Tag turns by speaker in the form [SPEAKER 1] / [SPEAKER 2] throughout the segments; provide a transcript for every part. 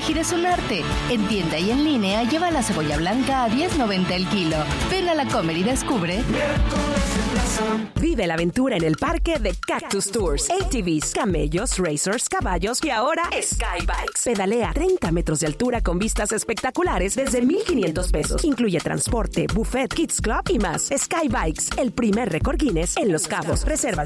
[SPEAKER 1] elegir es un arte. En tienda y en línea lleva la cebolla blanca a $10.90 el kilo. Ven a la Comer y descubre.
[SPEAKER 2] Vive la aventura en el parque de Cactus Tours. ATVs, camellos, racers, caballos y ahora Skybikes. Pedalea 30 metros de altura con vistas espectaculares desde $1,500. Incluye transporte, buffet, kids club y más. Skybikes, el primer récord Guinness en Los Cabos. Reserva al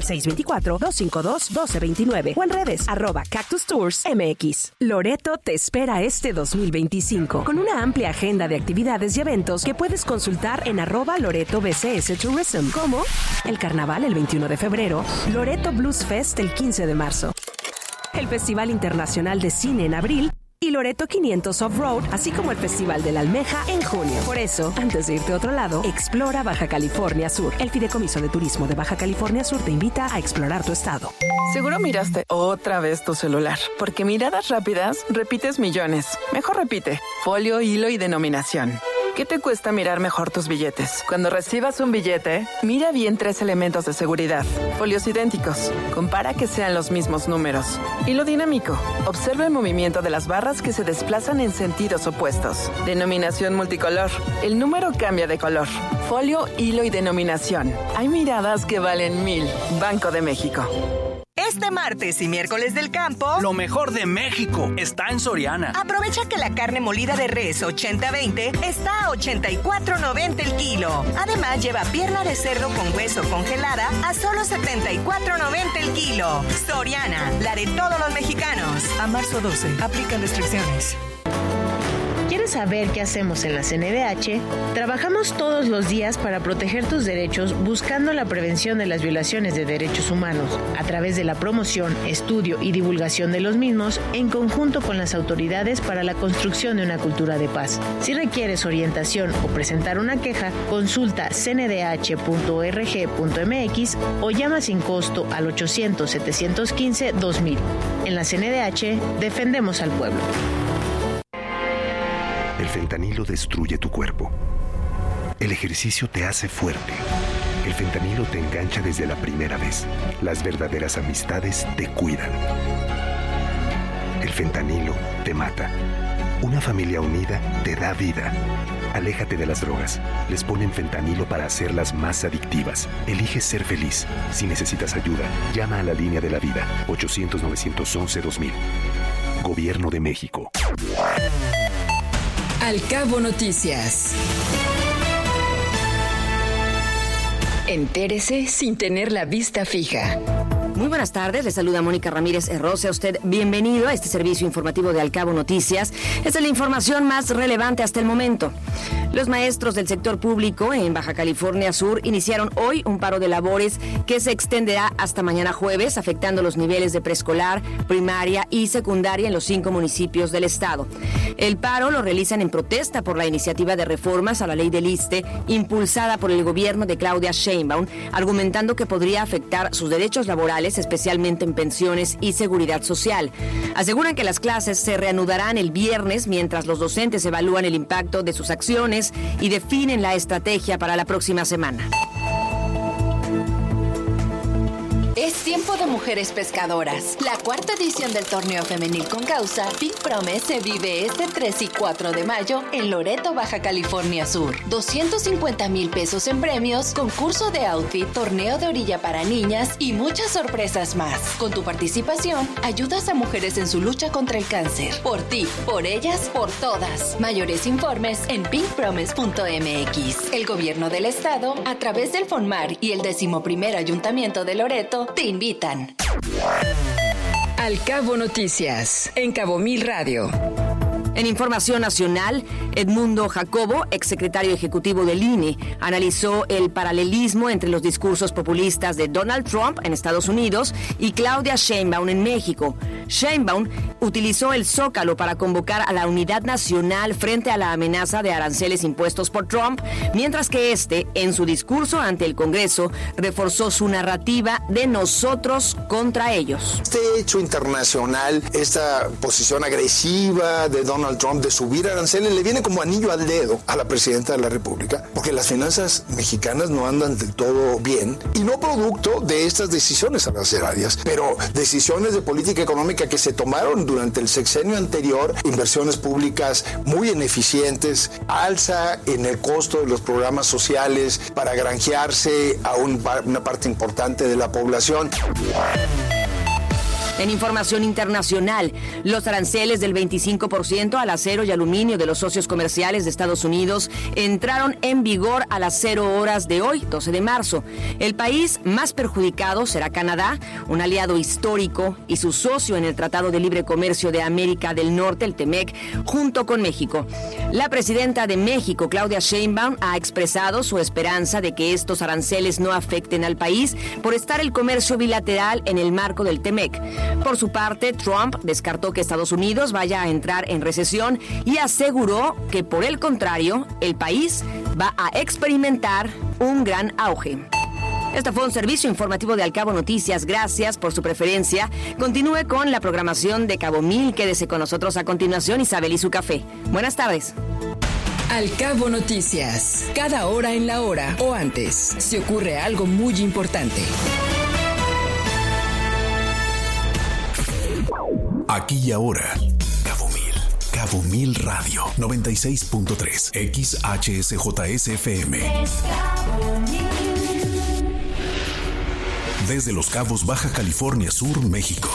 [SPEAKER 2] 624-252-1229 o en redes @Cactus Tours MX. Loreto te espera este 2025 con una amplia agenda de actividades y eventos que puedes consultar en @LoretoBCS Tourism, como el Carnaval el 21 de febrero, Loreto Blues Fest el 15 de marzo, el Festival Internacional de Cine en abril y Loreto 500 Off-Road, así como el Festival de la Almeja en junio. Por eso, antes de irte a otro lado, explora Baja California Sur. El Fideicomiso de Turismo de Baja California Sur te invita a explorar tu estado.
[SPEAKER 3] Seguro miraste otra vez tu celular, porque miradas rápidas repites millones. Mejor repite. Folio, hilo y denominación. ¿Qué te cuesta mirar mejor tus billetes? Cuando recibas un billete, mira bien 3 elementos de seguridad. Folios idénticos. Compara que sean los mismos números. Hilo dinámico. Observa el movimiento de las barras que se desplazan en sentidos opuestos. Denominación multicolor. El número cambia de color. Folio, hilo y denominación. Hay miradas que valen 1000. Banco de México.
[SPEAKER 4] Este martes y miércoles del campo,
[SPEAKER 5] lo mejor de México está en Soriana.
[SPEAKER 4] Aprovecha que la carne molida de res 80-20 está a $84.90 el kilo. Además, lleva pierna de cerdo con hueso congelada a solo $74.90 el kilo. Soriana, la de todos los mexicanos. A marzo 12, aplican restricciones.
[SPEAKER 6] ¿Quieres saber qué hacemos en la CNDH? Trabajamos todos los días para proteger tus derechos buscando la prevención de las violaciones de derechos humanos a través de la promoción, estudio y divulgación de los mismos en conjunto con las autoridades para la construcción de una cultura de paz. Si requieres orientación o presentar una queja, consulta cndh.org.mx o llama sin costo al 800-715-2000. En la CNDH defendemos al pueblo.
[SPEAKER 7] El fentanilo destruye tu cuerpo. El ejercicio te hace fuerte. El fentanilo te engancha desde la primera vez. Las verdaderas amistades te cuidan. El fentanilo te mata. Una familia unida te da vida. Aléjate de las drogas. Les ponen fentanilo para hacerlas más adictivas. Elige ser feliz. Si necesitas ayuda, llama a la línea de la vida. 800-911-2000. Gobierno de México.
[SPEAKER 8] Al Cabo Noticias. Entérese sin tener la vista fija.
[SPEAKER 9] Muy buenas tardes, le saluda Mónica Ramírez Herrose. A usted bienvenido a este servicio informativo de Al Cabo Noticias. Esta es la información más relevante hasta el momento. Los maestros del sector público en Baja California Sur iniciaron hoy un paro de labores que se extenderá hasta mañana jueves, afectando los niveles de preescolar, primaria y secundaria en los 5 municipios del estado. El paro lo realizan en protesta por la iniciativa de reformas a la ley del ISSSTE impulsada por el gobierno de Claudia Sheinbaum, argumentando que podría afectar sus derechos laborales, especialmente en pensiones y seguridad social. Aseguran que las clases se reanudarán el viernes mientras los docentes evalúan el impacto de sus acciones y definen la estrategia para la próxima semana.
[SPEAKER 10] Es tiempo de mujeres pescadoras. La 4ª edición del torneo femenil con causa Pink Promise se vive este 3 y 4 de mayo en Loreto, Baja California Sur. 250,000 pesos en premios, concurso de outfit, torneo de orilla para niñas y muchas sorpresas más. Con tu participación, ayudas a mujeres en su lucha contra el cáncer. Por ti, por ellas, por todas. Mayores informes en pinkpromise.mx. El gobierno del estado, a través del FONMAR y el 11º Ayuntamiento de Loreto, te invitan.
[SPEAKER 8] Al Cabo Noticias, en Cabo Mil Radio.
[SPEAKER 9] En información nacional, Edmundo Jacobo, exsecretario ejecutivo del INE, analizó el paralelismo entre los discursos populistas de Donald Trump en Estados Unidos y Claudia Sheinbaum en México. Sheinbaum utilizó el Zócalo para convocar a la unidad nacional frente a la amenaza de aranceles impuestos por Trump, mientras que en su discurso ante el Congreso, reforzó su narrativa de nosotros contra ellos.
[SPEAKER 11] Este hecho internacional, esta posición agresiva de Donald Donald Trump de subir aranceles le viene como anillo al dedo a la presidenta de la República, porque las finanzas mexicanas no andan del todo bien, y no producto de estas decisiones arancelarias, pero decisiones de política económica que se tomaron durante el sexenio anterior, inversiones públicas muy ineficientes, alza en el costo de los programas sociales para granjearse a una parte importante de la población.
[SPEAKER 9] En información internacional, los aranceles del 25% al acero y aluminio de los socios comerciales de Estados Unidos entraron en vigor a las 0 horas de hoy, 12 de marzo. El país más perjudicado será Canadá, un aliado histórico y su socio en el Tratado de Libre Comercio de América del Norte, el TEMEC, junto con México. La presidenta de México, Claudia Sheinbaum, ha expresado su esperanza de que estos aranceles no afecten al país por estar el comercio bilateral en el marco del TEMEC. Por su parte, Trump descartó que Estados Unidos vaya a entrar en recesión y aseguró que, por el contrario, el país va a experimentar un gran auge. Este fue un servicio informativo de Al Cabo Noticias. Gracias por su preferencia. Continúe con la programación de Cabo Mil. Quédese con nosotros a continuación, Isabel y su café. Buenas tardes.
[SPEAKER 8] Al Cabo Noticias. Cada hora en la hora o antes, se ocurre algo muy importante.
[SPEAKER 7] Aquí y ahora, Cabo Mil Radio, 96.3, XHSJSFM. Desde Los Cabos, Baja California Sur, México.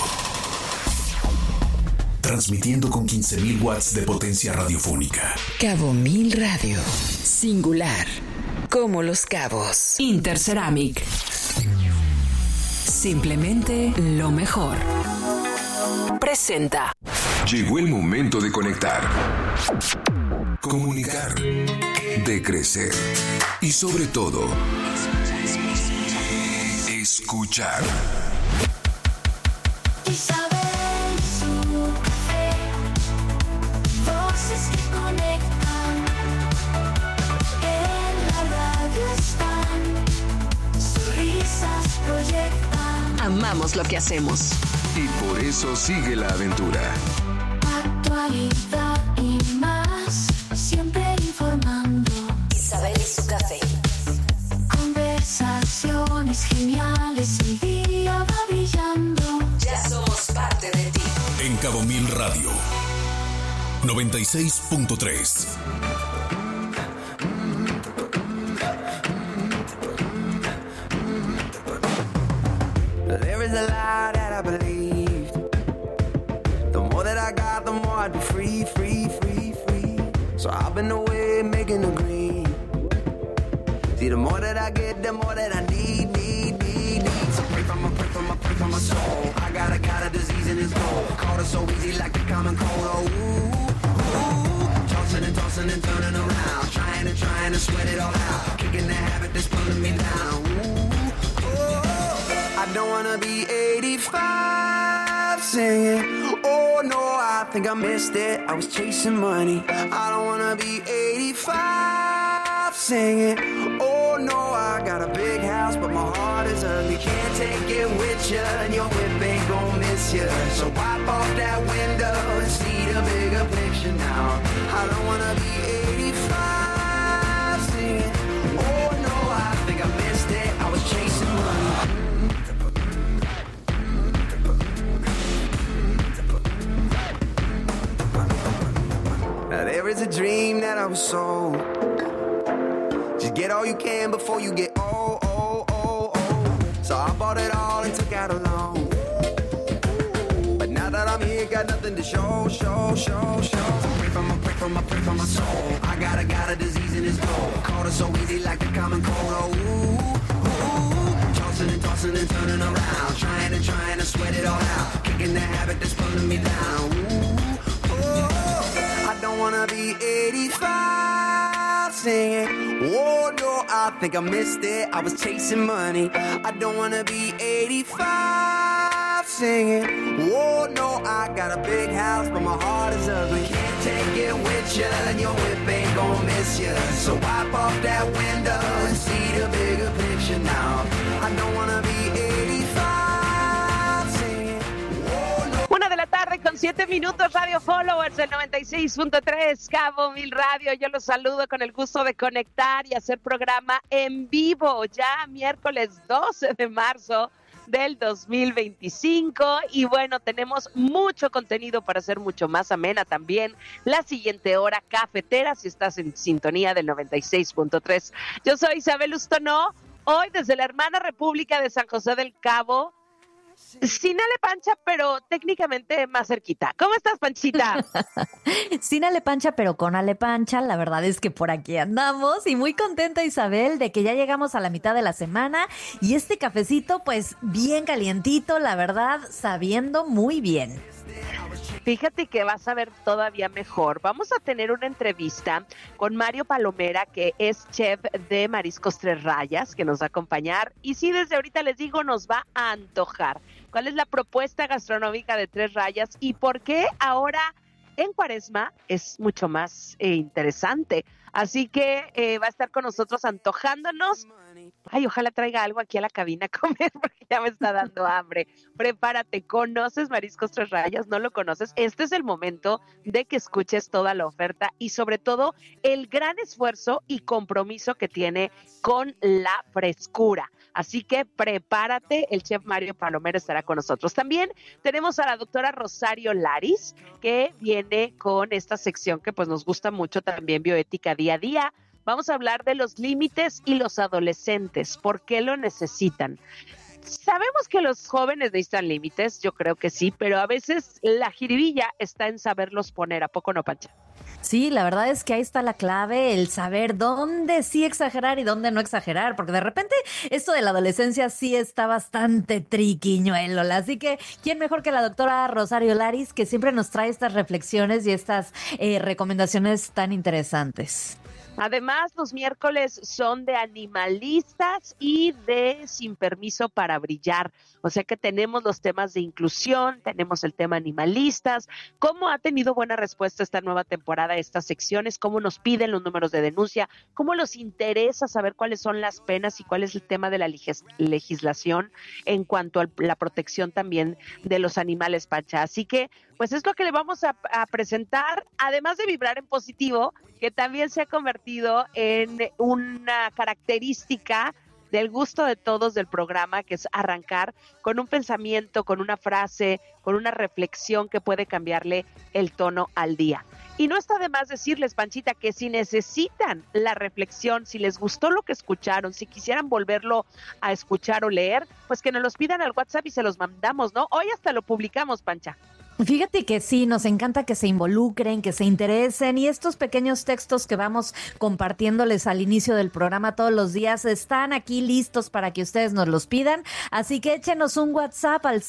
[SPEAKER 7] Transmitiendo con 15,000 watts de potencia radiofónica.
[SPEAKER 8] Cabo Mil Radio, singular, como Los Cabos.
[SPEAKER 2] Interceramic. Simplemente lo mejor. Presenta.
[SPEAKER 12] Llegó el momento de conectar, comunicar, de crecer y sobre todo, escuchar.
[SPEAKER 13] Isabel y su café, voces que conectan, en la radio están, sus risas proyectan.
[SPEAKER 2] Amamos lo que hacemos.
[SPEAKER 12] Y por eso sigue la aventura.
[SPEAKER 13] Actualidad y más, siempre informando.
[SPEAKER 10] Isabel y su café.
[SPEAKER 13] Conversaciones geniales, el día va brillando.
[SPEAKER 10] Ya somos parte de ti.
[SPEAKER 7] En Cabo Mil Radio, 96.3.
[SPEAKER 14] There is a lie that I believed. The more that I got, the more I'd be free, free, free, free. So I've been away making a green. See, the more that I get, the more that I need. So pray for my soul. I got a disease in his goal. Caught it so easy like a common cold. Oh, ooh. Tossing and turning around. Trying to sweat it all out. Kicking the habit that's pulling me down. Ooh. I don't wanna be 85 singing. Oh no, I think I missed it. I was chasing money. I don't wanna be 85 singing. Oh no, I got a big house, but my heart is ugly. Can't take it with you, and your whip ain't gon' miss you. So wipe off that window and see the bigger picture now. I don't wanna be 85 singing. Oh no, I think I missed it. I was chasing money. Now there is a dream that I was sold. Just get all you can before you get old. So I bought it all and took out a loan. But now that I'm here, got nothing to show. Pray for my soul. I got a disease in his goal. Caught it so easy like a common cold. Oh, ooh. Tossing and turning around. Trying to sweat it all out. Kicking the habit that's pulling me down. Ooh. I don't wanna be 85 singing. Oh no, I think I missed it. I was chasing money. I don't wanna be 85 singing. Oh no, I got a big house, but my heart is ugly. Can't take it with you, and your whip ain't gon' miss you. So wipe off that window and see the bigger picture now. I don't wanna be 85 singing. Oh no.
[SPEAKER 15] 1 de la tarde 9:07, Radio Followers del 96.3, Cabo Mil Radio. Yo los saludo con el gusto de conectar y hacer programa en vivo, ya miércoles 12 de marzo del 2025. Y bueno, tenemos mucho contenido para hacer mucho más amena también la siguiente hora cafetera, si estás en sintonía del 96.3. Yo soy Isabel Ustonó, hoy desde la hermana República de San José del Cabo, sin Ale Pancha, pero técnicamente más cerquita. ¿Cómo estás, Panchita?
[SPEAKER 16] Sin Ale Pancha, pero con Ale Pancha. La verdad es que por aquí andamos y muy contenta, Isabel, de que ya llegamos a la mitad de la semana y este cafecito, pues bien calientito, la verdad, sabiendo muy bien.
[SPEAKER 15] Fíjate que vas a ver todavía mejor. Vamos a tener una entrevista con Mario Palomera, que es chef de Mariscos Tres Rayas, que nos va a acompañar. Y sí, desde ahorita les digo, nos va a antojar. ¿Cuál es la propuesta gastronómica de Tres Rayas y por qué ahora en Cuaresma es mucho más interesante? Así que va a estar con nosotros antojándonos. Ay, ojalá traiga algo aquí a la cabina a comer porque ya me está dando hambre. Prepárate, ¿conoces Mariscos Tres Rayas? ¿No lo conoces? Este es el momento de que escuches toda la oferta y sobre todo el gran esfuerzo y compromiso que tiene con la frescura. Así que prepárate, el chef Mario Palomera estará con nosotros. También tenemos a la doctora Rosario Laris, que viene con esta sección que pues nos gusta mucho también, Bioética Día a Día. Vamos a hablar de los límites y los adolescentes, ¿por qué lo necesitan? Sabemos que los jóvenes necesitan límites, yo creo que sí, pero a veces la jiribilla está en saberlos poner, ¿a poco no, Pancha?
[SPEAKER 16] Sí, la verdad es que ahí está la clave, el saber dónde sí exagerar y dónde no exagerar, porque de repente esto de la adolescencia sí está bastante triquiñuelo, así que ¿quién mejor que la doctora Rosario Laris, que siempre nos trae estas reflexiones y estas recomendaciones tan interesantes?
[SPEAKER 15] Además, los miércoles son de animalistas y de Sin Permiso para Brillar. O sea que tenemos los temas de inclusión, tenemos el tema animalistas, cómo ha tenido buena respuesta esta nueva temporada, estas secciones, cómo nos piden los números de denuncia, cómo les interesa saber cuáles son las penas y cuál es el tema de la legislación en cuanto a la protección también de los animales, Pancha. Así que, pues es lo que le vamos a presentar, además de vibrar en positivo, que también se ha convertido en una característica del gusto de todos del programa, que es arrancar con un pensamiento, con una frase, con una reflexión que puede cambiarle el tono al día. Y no está de más decirles, Panchita, que si necesitan la reflexión, si les gustó lo que escucharon, si quisieran volverlo a escuchar o leer, pues que nos los pidan al WhatsApp y se los mandamos, ¿no? Hoy hasta lo publicamos, Pancha.
[SPEAKER 16] Fíjate que sí, nos encanta que se involucren, que se interesen y estos pequeños textos que vamos compartiéndoles al inicio del programa todos los días están aquí listos para que ustedes nos los pidan, así que échenos un WhatsApp al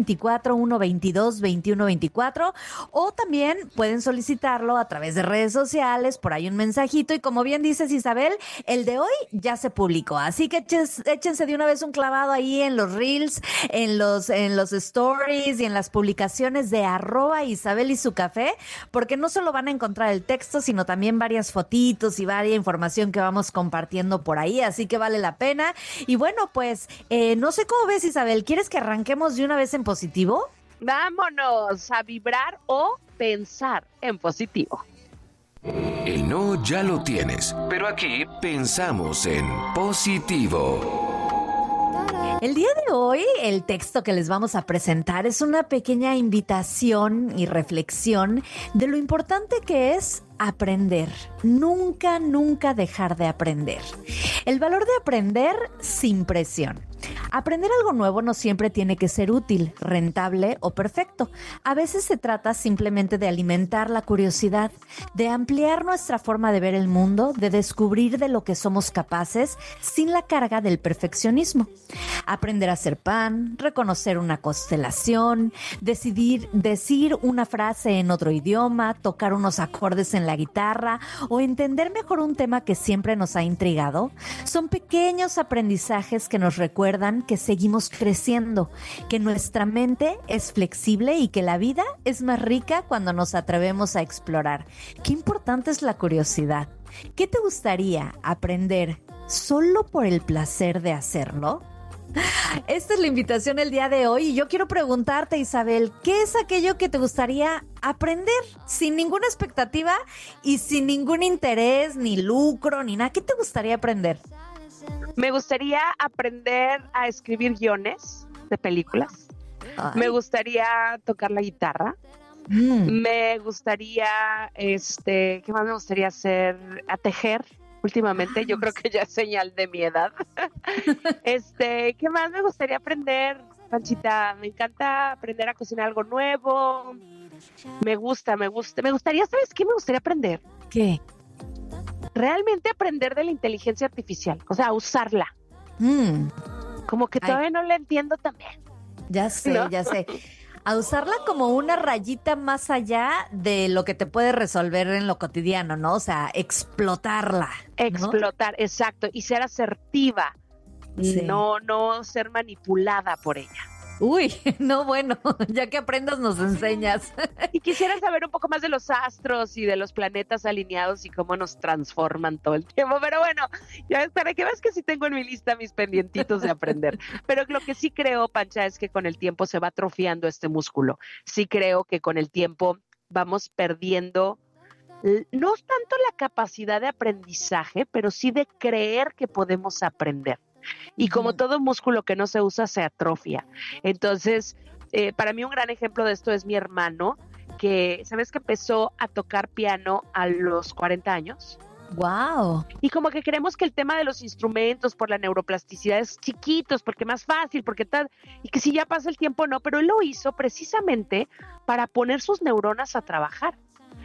[SPEAKER 16] 624-122-2124 o también pueden solicitarlo a través de redes sociales, por ahí un mensajito y como bien dices, Isabel, el de hoy ya se publicó, así que échense de una vez un clavado ahí en los reels, en los stories y en las publicaciones de @Isabel y su café, porque no solo van a encontrar el texto, sino también varias fotitos y varias información que vamos compartiendo por ahí, así que vale la pena. Y bueno, pues, no sé cómo ves, Isabel, ¿quieres que arranquemos de una vez en positivo?
[SPEAKER 15] Vámonos a vibrar o pensar en positivo.
[SPEAKER 12] El no ya lo tienes, pero aquí pensamos en positivo.
[SPEAKER 16] El día de hoy, el texto que les vamos a presentar es una pequeña invitación y reflexión de lo importante que es aprender. Nunca, nunca dejar de aprender. El valor de aprender sin presión. Aprender algo nuevo no siempre tiene que ser útil, rentable o perfecto. A veces se trata simplemente de alimentar la curiosidad, de ampliar nuestra forma de ver el mundo, de descubrir de lo que somos capaces sin la carga del perfeccionismo. Aprender a hacer pan, reconocer una constelación, decir una frase en otro idioma, tocar unos acordes en la guitarra o entender mejor un tema que siempre nos ha intrigado, son pequeños aprendizajes que nos recuerdan que seguimos creciendo, que nuestra mente es flexible y que la vida es más rica cuando nos atrevemos a explorar. Qué importante es la curiosidad. ¿Qué te gustaría aprender solo por el placer de hacerlo? Esta es la invitación el día de hoy y yo quiero preguntarte, Isabel, ¿qué es aquello que te gustaría aprender sin ninguna expectativa y sin ningún interés, ni lucro, ni nada? ¿Qué te gustaría aprender?
[SPEAKER 15] Me gustaría aprender a escribir guiones de películas. Ay. Me gustaría tocar la guitarra. Me gustaría, ¿qué más me gustaría hacer? A tejer. Últimamente, yo creo que ya es señal de mi edad. ¿Qué más me gustaría aprender, Panchita? Me encanta aprender a cocinar algo nuevo. Me gustaría, ¿sabes qué me gustaría aprender?
[SPEAKER 16] ¿Qué?
[SPEAKER 15] Realmente aprender de la inteligencia artificial, o sea, usarla. Como que todavía no la entiendo también.
[SPEAKER 16] Ya sé, ¿no? Ya sé. A usarla como una rayita más allá de lo que te puede resolver en lo cotidiano, ¿no? O sea, explotarla, ¿no?
[SPEAKER 15] Explotar, exacto, y ser asertiva, sí. No ser manipulada por ella.
[SPEAKER 16] Uy, no, bueno, ya que aprendas nos enseñas.
[SPEAKER 15] Y quisiera saber un poco más de los astros y de los planetas alineados y cómo nos transforman todo el tiempo. Pero bueno, ya para que veas que sí tengo en mi lista mis pendientitos de aprender. Pero lo que sí creo, Pancha, es que con el tiempo se va atrofiando este músculo. Sí creo que con el tiempo vamos perdiendo no tanto la capacidad de aprendizaje, pero sí de creer que podemos aprender. Y como todo músculo que no se usa, se atrofia. Entonces, para mí un gran ejemplo de esto es mi hermano, que, ¿sabes que empezó a tocar piano a los 40 años?
[SPEAKER 16] ¡Wow!
[SPEAKER 15] Y como que creemos que el tema de los instrumentos por la neuroplasticidad es chiquitos, porque más fácil, porque tal, y que si ya pasa el tiempo no, pero él lo hizo precisamente para poner sus neuronas a trabajar.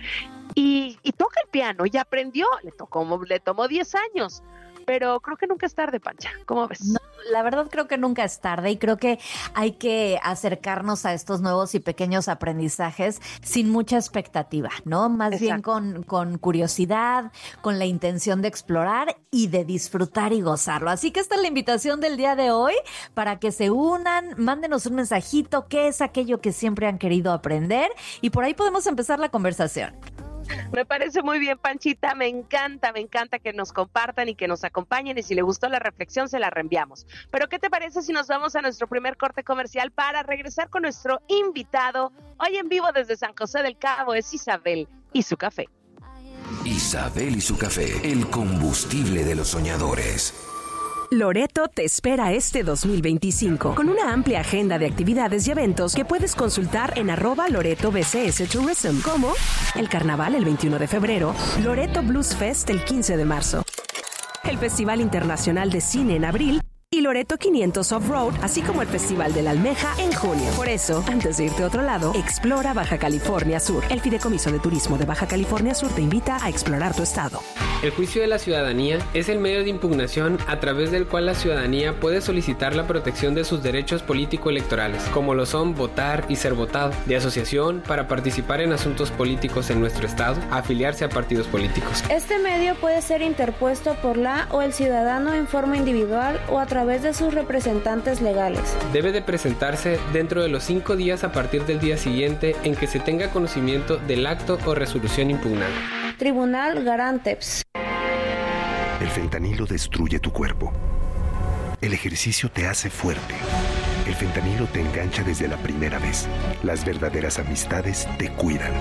[SPEAKER 15] Y toca el piano y aprendió, le tomó 10 años. Pero creo que nunca es tarde, Pancha. ¿Cómo ves?
[SPEAKER 16] No, la verdad creo que nunca es tarde y creo que hay que acercarnos a estos nuevos y pequeños aprendizajes sin mucha expectativa, ¿no? Más Exacto. bien con curiosidad, con la intención de explorar y de disfrutar y gozarlo. Así que esta es la invitación del día de hoy para que se unan, mándenos un mensajito, qué es aquello que siempre han querido aprender y por ahí podemos empezar la conversación.
[SPEAKER 15] Me parece muy bien, Panchita, me encanta que nos compartan y que nos acompañen y si le gustó la reflexión se la reenviamos. Pero ¿qué te parece si nos vamos a nuestro primer corte comercial para regresar con nuestro invitado? Hoy en vivo desde San José del Cabo es Isabel y su café.
[SPEAKER 12] Isabel y su café, el combustible de los soñadores.
[SPEAKER 2] Loreto te espera este 2025 con una amplia agenda de actividades y eventos que puedes consultar en @LoretoBCSTourism, como el Carnaval el 21 de febrero, Loreto Blues Fest el 15 de marzo, el Festival Internacional de Cine en abril y Loreto 500 Off-Road, así como el Festival de la Almeja en junio. Por eso, antes de irte a otro lado, explora Baja California Sur. El Fideicomiso de Turismo de Baja California Sur te invita a explorar tu estado.
[SPEAKER 17] El juicio de la ciudadanía es el medio de impugnación a través del cual la ciudadanía puede solicitar la protección de sus derechos político-electorales, como lo son votar y ser votado, de asociación para participar en asuntos políticos en nuestro estado, afiliarse a partidos políticos.
[SPEAKER 18] Este medio puede ser interpuesto por la o el ciudadano en forma individual o a través de sus representantes legales.
[SPEAKER 17] Debe de presentarse dentro de los 5 días a partir del día siguiente en que se tenga conocimiento del acto o resolución impugnada.
[SPEAKER 18] Tribunal Garanteps.
[SPEAKER 7] El fentanilo destruye tu cuerpo. El ejercicio te hace fuerte. El fentanilo te engancha desde la primera vez. Las verdaderas amistades te cuidan.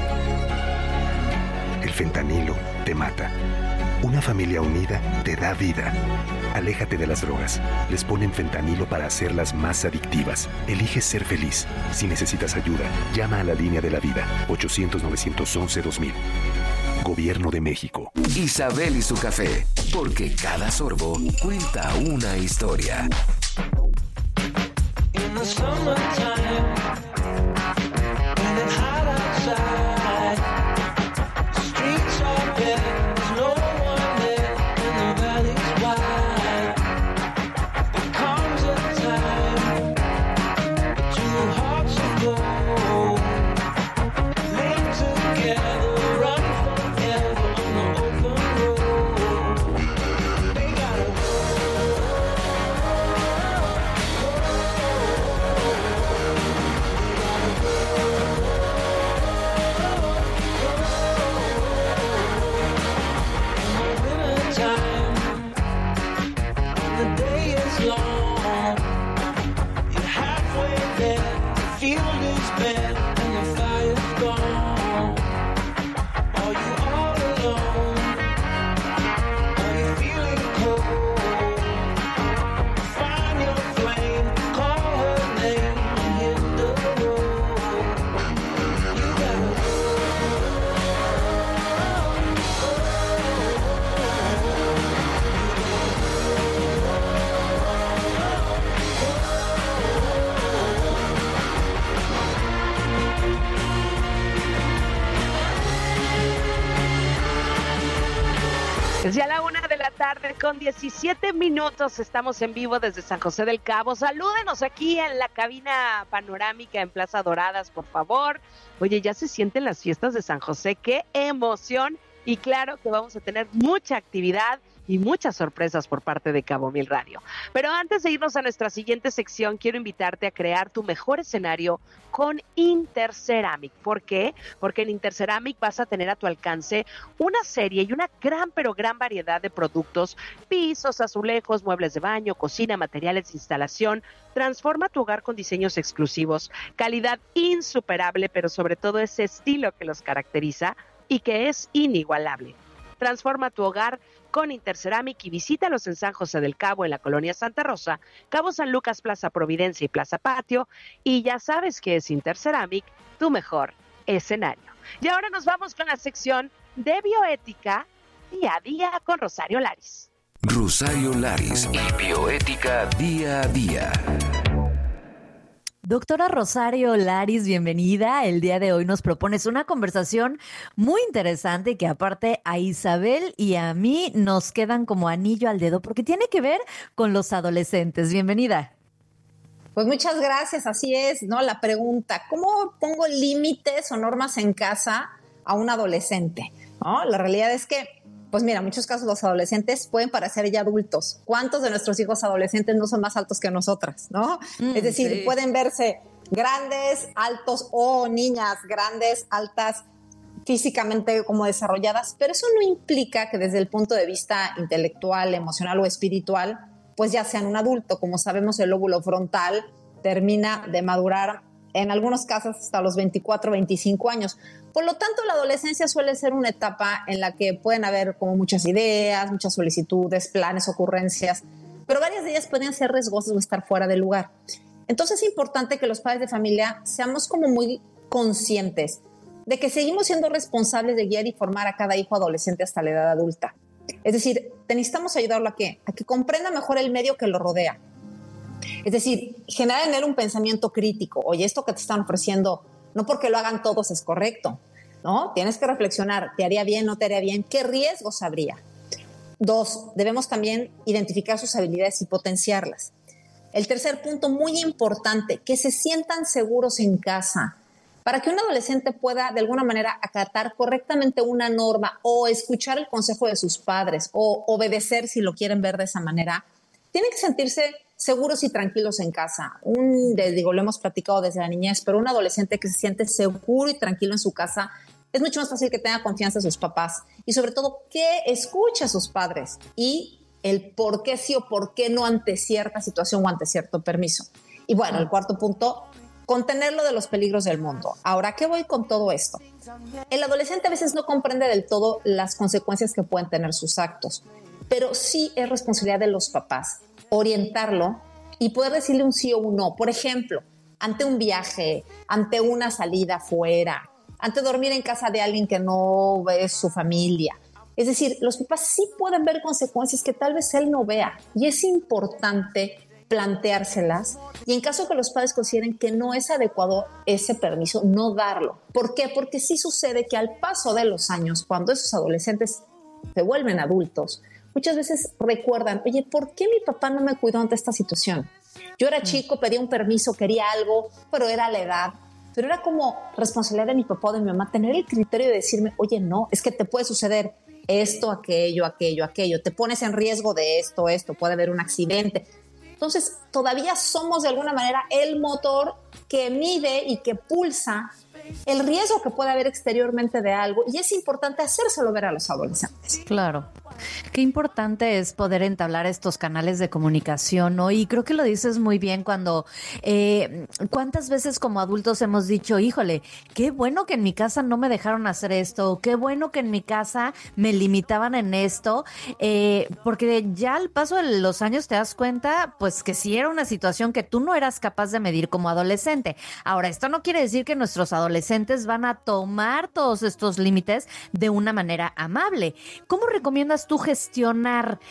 [SPEAKER 7] El fentanilo te mata. Una familia unida te da vida. Aléjate de las drogas. Les ponen fentanilo para hacerlas más adictivas. Elige ser feliz. Si necesitas ayuda, llama a la línea de la vida. 800-911-2000. Gobierno de México.
[SPEAKER 12] Isabel y su café, porque cada sorbo cuenta una historia.
[SPEAKER 15] Es ya la 1:00 con 17 minutos. Estamos en vivo desde San José del Cabo. Salúdenos aquí en la cabina panorámica en Plaza Doradas, por favor. Oye, ya se sienten las fiestas de San José. ¡Qué emoción! Y claro que vamos a tener mucha actividad y muchas sorpresas por parte de Cabo Mil Radio. Pero antes de irnos a nuestra siguiente sección, quiero invitarte a crear tu mejor escenario con Interceramic. ¿Por qué? Porque en Interceramic vas a tener a tu alcance una serie y una gran, pero gran variedad de productos: pisos, azulejos, muebles de baño, cocina, materiales de instalación. Transforma tu hogar con diseños exclusivos, calidad insuperable, pero sobre todo ese estilo que los caracteriza y que es inigualable. Transforma tu hogar con Interceramic y visítalos en San José del Cabo, en la colonia Santa Rosa, Cabo San Lucas, Plaza Providencia y Plaza Patio. Y ya sabes que es Interceramic, tu mejor escenario. Y ahora nos vamos con la sección de bioética día a día con Rosario Laris.
[SPEAKER 12] Rosario Laris y bioética día a día.
[SPEAKER 16] Doctora Rosario Laris, bienvenida. El día de hoy nos propones una conversación muy interesante que aparte a Isabel y a mí nos quedan como anillo al dedo porque tiene que ver con los adolescentes. Bienvenida.
[SPEAKER 19] Pues muchas gracias, así es, ¿no? La pregunta, ¿cómo pongo límites o normas en casa a un adolescente? ¿No? La realidad es que, pues mira, en muchos casos los adolescentes pueden parecer ya adultos. ¿Cuántos de nuestros hijos adolescentes no son más altos que nosotras, no? Es decir, sí, pueden verse grandes, altos, o niñas grandes, altas, físicamente como desarrolladas, pero eso no implica que desde el punto de vista intelectual, emocional o espiritual, pues ya sean un adulto. Como sabemos, el lóbulo frontal termina de madurar en algunos casos hasta los 24, 25 años. Por lo tanto, la adolescencia suele ser una etapa en la que pueden haber como muchas ideas, muchas solicitudes, planes, ocurrencias, pero varias de ellas pueden ser riesgosas o estar fuera de lugar. Entonces es importante que los padres de familia seamos como muy conscientes de que seguimos siendo responsables de guiar y formar a cada hijo adolescente hasta la edad adulta. Es decir, necesitamos ayudarlo a que comprenda mejor el medio que lo rodea. Es decir, generar en él un pensamiento crítico. Oye, esto que te están ofreciendo, no porque lo hagan todos es correcto, ¿no? Tienes que reflexionar, ¿te haría bien, no te haría bien? ¿Qué riesgos habría? 2, debemos también identificar sus habilidades y potenciarlas. El tercer punto, muy importante, que se sientan seguros en casa. Para que un adolescente pueda de alguna manera acatar correctamente una norma o escuchar el consejo de sus padres o obedecer si lo quieren ver de esa manera, tienen que sentirse seguros y tranquilos en casa. Lo hemos platicado desde la niñez, pero un adolescente que se siente seguro y tranquilo en su casa, es mucho más fácil que tenga confianza en sus papás y sobre todo que escuche a sus padres y el por qué sí o por qué no ante cierta situación o ante cierto permiso. Y bueno, el cuarto punto, contenerlo de los peligros del mundo. Ahora, ¿qué voy con todo esto? El adolescente a veces no comprende del todo las consecuencias que pueden tener sus actos, pero sí es responsabilidad de los papás orientarlo y poder decirle un sí o un no. Por ejemplo, ante un viaje, ante una salida fuera, ante dormir en casa de alguien que no es su familia. Es decir, los papás sí pueden ver consecuencias que tal vez él no vea y es importante planteárselas y en caso que los padres consideren que no es adecuado ese permiso, no darlo. ¿Por qué? Porque sí sucede que al paso de los años, cuando esos adolescentes se vuelven adultos, muchas veces recuerdan, oye, ¿por qué mi papá no me cuidó ante esta situación? Yo era chico, pedía un permiso, quería algo, pero era la edad. Pero era como responsabilidad de mi papá o de mi mamá tener el criterio de decirme, oye, no, es que te puede suceder esto, aquello, te pones en riesgo de esto, puede haber un accidente. Entonces, todavía somos de alguna manera el motor que mide y que pulsa el riesgo que puede haber exteriormente de algo y es importante hacérselo ver a los adolescentes.
[SPEAKER 16] Claro. Qué importante es poder entablar estos canales de comunicación, ¿no? Y creo que lo dices muy bien cuando cuántas veces como adultos hemos dicho, híjole, qué bueno que en mi casa no me dejaron hacer esto, qué bueno que en mi casa me limitaban en esto, porque ya al paso de los años te das cuenta, pues que sí era una situación que tú no eras capaz de medir como adolescente. Ahora, esto no quiere decir que nuestros adolescentes van a tomar todos estos límites de una manera amable. ¿Cómo recomiendas tú gestionar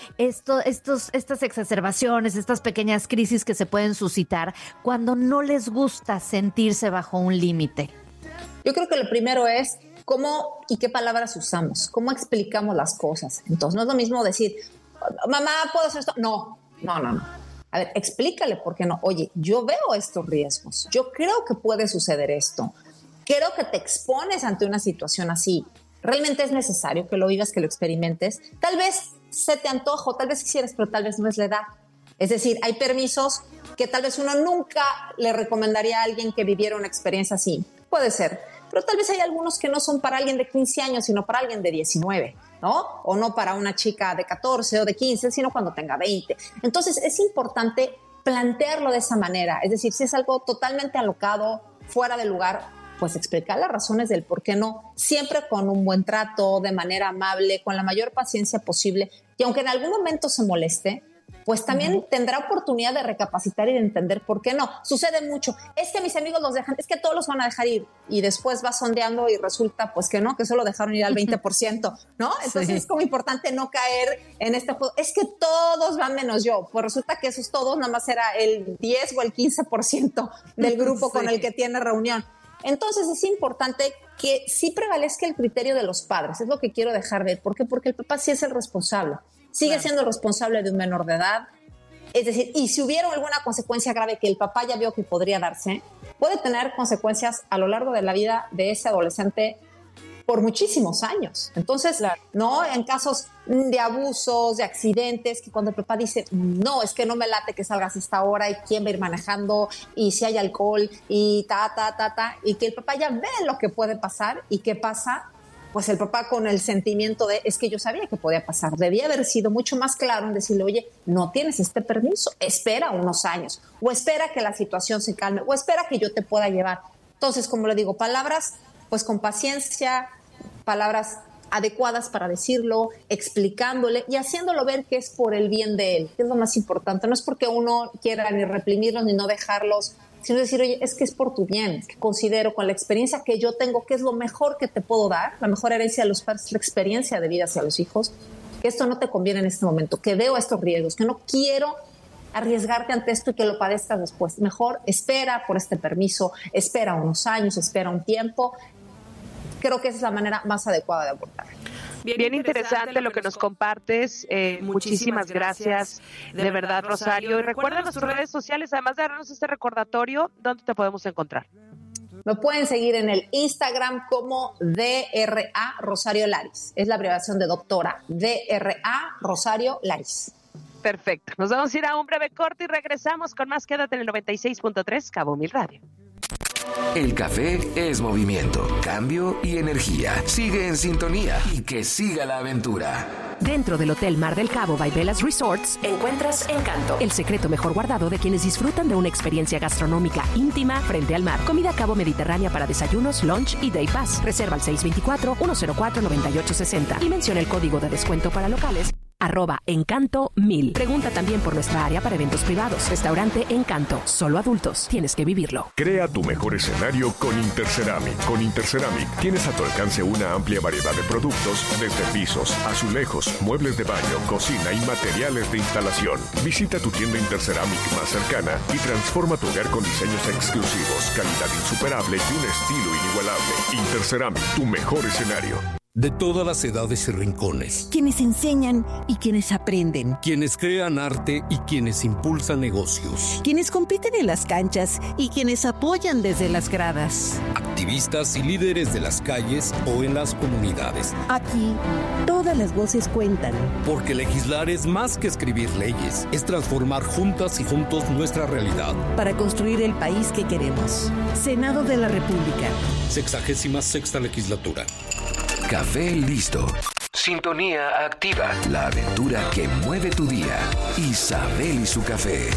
[SPEAKER 16] estas exacerbaciones, estas pequeñas crisis que se pueden suscitar cuando no les gusta sentirse bajo un límite?
[SPEAKER 19] Yo creo que lo primero es ¿Cómo y qué palabras usamos? ¿Cómo explicamos las cosas? Entonces, no es lo mismo decir, mamá, ¿puedo hacer esto? No. A ver, explícale por qué no. Oye, yo veo estos riesgos. Yo creo que puede suceder esto. Creo que te expones ante una situación así. Realmente es necesario que lo vivas, que lo experimentes. Tal vez se te antoja, tal vez quisieras, pero tal vez no es la edad. Es decir, hay permisos que tal vez uno nunca le recomendaría a alguien que viviera una experiencia así. Puede ser, pero tal vez hay algunos que no son para alguien de 15 años, sino para alguien de 19, ¿no? O no para una chica de 14 o de 15, sino cuando tenga 20. Entonces, es importante plantearlo de esa manera. Es decir, si es algo totalmente alocado, fuera de lugar, pues explicar las razones del por qué no, siempre con un buen trato, de manera amable, con la mayor paciencia posible. Y aunque en algún momento se moleste, pues también tendrá oportunidad de recapacitar y de entender por qué no. Sucede mucho. Es que mis amigos los dejan, es que todos los van a dejar ir. Y después va sondeando y resulta pues que no, que solo dejaron ir al 20%, ¿no? Entonces es como importante no caer en este juego. Es que todos van menos yo. Pues resulta que esos todos nada más era el 10 o el 15% del grupo con el que tiene reunión. Entonces es importante que sí prevalezca el criterio de los padres. Es lo que quiero dejar ver. ¿Por qué? Porque el papá sí es el responsable. Sigue siendo el responsable de un menor de edad. Es decir, y si hubiera alguna consecuencia grave que el papá ya vio que podría darse, puede tener consecuencias a lo largo de la vida de ese adolescente por muchísimos años. Entonces, ¿no? En casos de abusos, de accidentes, que cuando el papá dice, no, es que no me late que salgas a esta hora y quién va a ir manejando y si hay alcohol y y que el papá ya ve lo que puede pasar y qué pasa, pues el papá con el sentimiento de, es que yo sabía que podía pasar, debía haber sido mucho más claro en decirle, oye, no tienes este permiso, espera unos años, o espera que la situación se calme, o espera que yo te pueda llevar. Entonces, como le digo, palabras, pues con paciencia, palabras adecuadas para decirlo, explicándole y haciéndolo ver que es por el bien de él, que es lo más importante. No es porque uno quiera ni reprimirlos ni no dejarlos, sino decir, oye, es que es por tu bien, que considero con la experiencia que yo tengo que es lo mejor que te puedo dar, la mejor herencia de los padres es la experiencia de vida hacia los hijos, que esto no te conviene en este momento, que veo estos riesgos, que no quiero arriesgarte ante esto y que lo padezcas después. Mejor espera por este permiso, espera unos años, espera un tiempo. Creo que esa es la manera más adecuada de abordarlo.
[SPEAKER 15] Bien interesante lo que nos compartes. Muchísimas gracias, de verdad, Rosario. Y recuérdanos tus redes sociales, además de darnos este recordatorio, ¿dónde te podemos encontrar?
[SPEAKER 19] Me pueden seguir en el Instagram como DRA Rosario Laris. Es la abreviación de doctora, DRA Rosario Laris.
[SPEAKER 15] Perfecto. Nos vamos a ir a un breve corte y regresamos con más. Quédate en el 96.3 Cabo Mil Radio.
[SPEAKER 12] El café es movimiento, cambio y energía. Sigue en sintonía y que siga la aventura.
[SPEAKER 2] Dentro del Hotel Mar del Cabo by Velas Resorts encuentras Encanto, el secreto mejor guardado de quienes disfrutan de una experiencia gastronómica íntima frente al mar. Comida Cabo Mediterránea para desayunos, lunch y day pass. Reserva al 624-104-9860 y menciona el código de descuento para locales @Encanto1000. Pregunta también por nuestra área para eventos privados. Restaurante Encanto. Solo adultos. Tienes que vivirlo.
[SPEAKER 20] Crea tu mejor escenario con Interceramic. Con Interceramic tienes a tu alcance una amplia variedad de productos, desde pisos, azulejos, muebles de baño, cocina y materiales de instalación. Visita tu tienda Interceramic más cercana y transforma tu hogar con diseños exclusivos, calidad insuperable y un estilo inigualable. Interceramic, tu mejor escenario.
[SPEAKER 21] De todas las edades y rincones.
[SPEAKER 22] Quienes enseñan y quienes aprenden.
[SPEAKER 21] Quienes crean arte y quienes impulsan negocios.
[SPEAKER 22] Quienes compiten en las canchas y quienes apoyan desde las gradas.
[SPEAKER 21] Activistas y líderes de las calles o en las comunidades.
[SPEAKER 22] Aquí, todas las voces cuentan.
[SPEAKER 21] Porque legislar es más que escribir leyes. Es transformar juntas y juntos nuestra realidad.
[SPEAKER 22] Para construir el país que queremos. Senado de la República.
[SPEAKER 21] 66ª legislatura.
[SPEAKER 12] Café listo. Sintonía activa. La aventura que mueve tu día. Isabel y su café.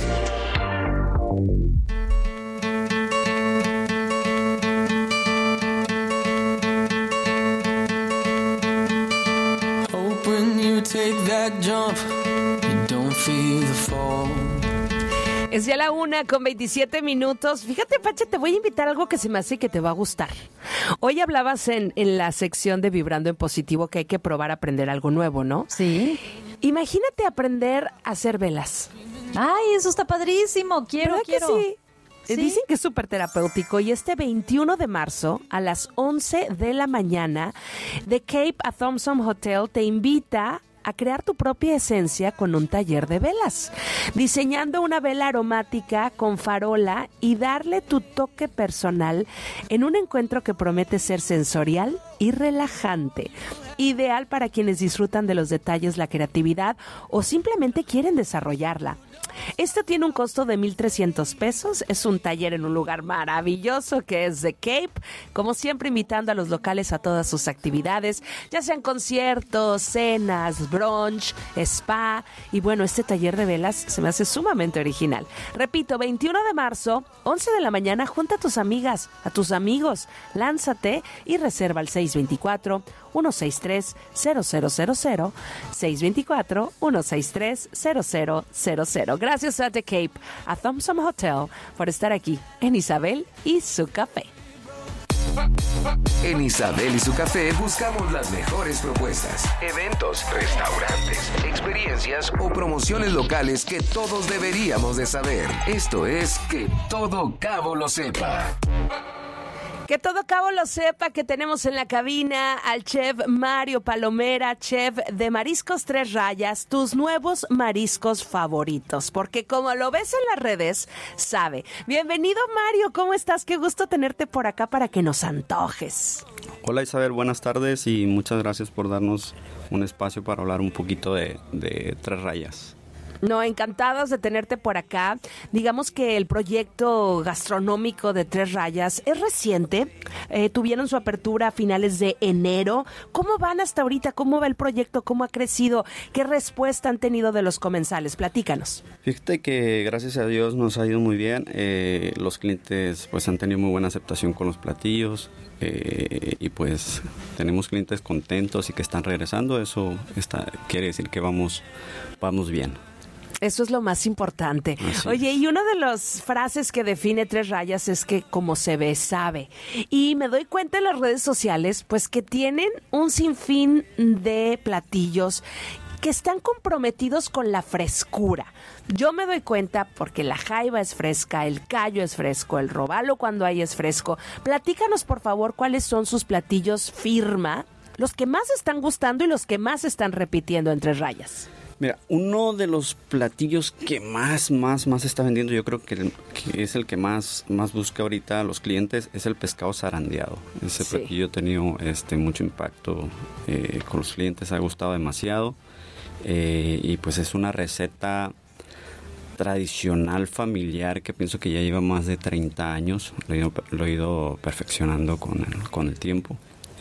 [SPEAKER 14] Hope when you take that jump, you don't feel the fall.
[SPEAKER 15] Es ya la 1:27. Fíjate, Pacha, te voy a invitar a algo que se me hace que te va a gustar. Hoy hablabas en la sección de Vibrando en Positivo que hay que probar a aprender algo nuevo, ¿no?
[SPEAKER 16] Sí.
[SPEAKER 15] Imagínate aprender a hacer velas.
[SPEAKER 16] Ay, eso está padrísimo. Quiero.
[SPEAKER 15] Que sí?
[SPEAKER 2] Dicen que es súper terapéutico y este 21 de marzo a las 11 de la mañana, The Cape a Thompson Hotel te invita a crear tu propia esencia con un taller de velas, diseñando una vela aromática con farola y darle tu toque personal en un encuentro que promete ser sensorial y relajante, ideal para quienes disfrutan de los detalles, la creatividad o simplemente quieren desarrollarla. Esto tiene un costo de $1,300. Es un taller en un lugar maravilloso que es The Cape. Como siempre, invitando a los locales a todas sus actividades, ya sean conciertos, cenas, brunch, spa. Y bueno, este taller de velas se me hace sumamente original. Repito, 21 de marzo, 11 de la mañana, junta a tus amigas, a tus amigos, lánzate y reserva al 624-163-0000, 624-163-0000. Gracias a The Cape, a Thompson Hotel, por estar aquí en Isabel y su café.
[SPEAKER 12] En Isabel y su café buscamos las mejores propuestas, eventos, restaurantes, experiencias o promociones locales que todos deberíamos de saber. Esto es Que Todo Cabo lo sepa.
[SPEAKER 2] Que todo Cabo lo sepa, que tenemos en la cabina al chef Mario Palomera, chef de Mariscos Tres Rayas, tus nuevos mariscos favoritos, porque como lo ves en las redes, sabe. Bienvenido, Mario, ¿cómo estás? Qué gusto tenerte por acá para que nos antojes.
[SPEAKER 1] Hola, Isabel, buenas tardes y muchas gracias por darnos un espacio para hablar un poquito de Tres Rayas.
[SPEAKER 2] No, encantados de tenerte por acá. Digamos que el proyecto gastronómico de Tres Rayas es reciente. Tuvieron su apertura a finales de enero. ¿Cómo van hasta ahorita? ¿Cómo va el proyecto? ¿Cómo ha crecido? ¿Qué respuesta han tenido de los comensales? Platícanos.
[SPEAKER 1] Fíjate que gracias a Dios nos ha ido muy bien. Los clientes pues han tenido muy buena aceptación con los platillos. Y pues tenemos clientes contentos y que están regresando. Eso quiere decir que vamos bien.
[SPEAKER 2] Eso es lo más importante. Oye, y una de las frases que define Tres Rayas es que como se ve, sabe. Y me doy cuenta en las redes sociales, pues que tienen un sinfín de platillos que están comprometidos con la frescura. Yo me doy cuenta porque la jaiba es fresca, el callo es fresco, el robalo cuando hay es fresco. Platícanos, por favor, cuáles son sus platillos firma, los que más están gustando y los que más están repitiendo en Tres Rayas.
[SPEAKER 1] Mira, uno de los platillos que más está vendiendo, yo creo que es el que más busca ahorita a los clientes, es el pescado zarandeado. Ese platillo ha tenido mucho impacto con los clientes, ha gustado demasiado. Y pues es una receta tradicional familiar que pienso que ya lleva más de 30 años. Lo he ido perfeccionando con el tiempo.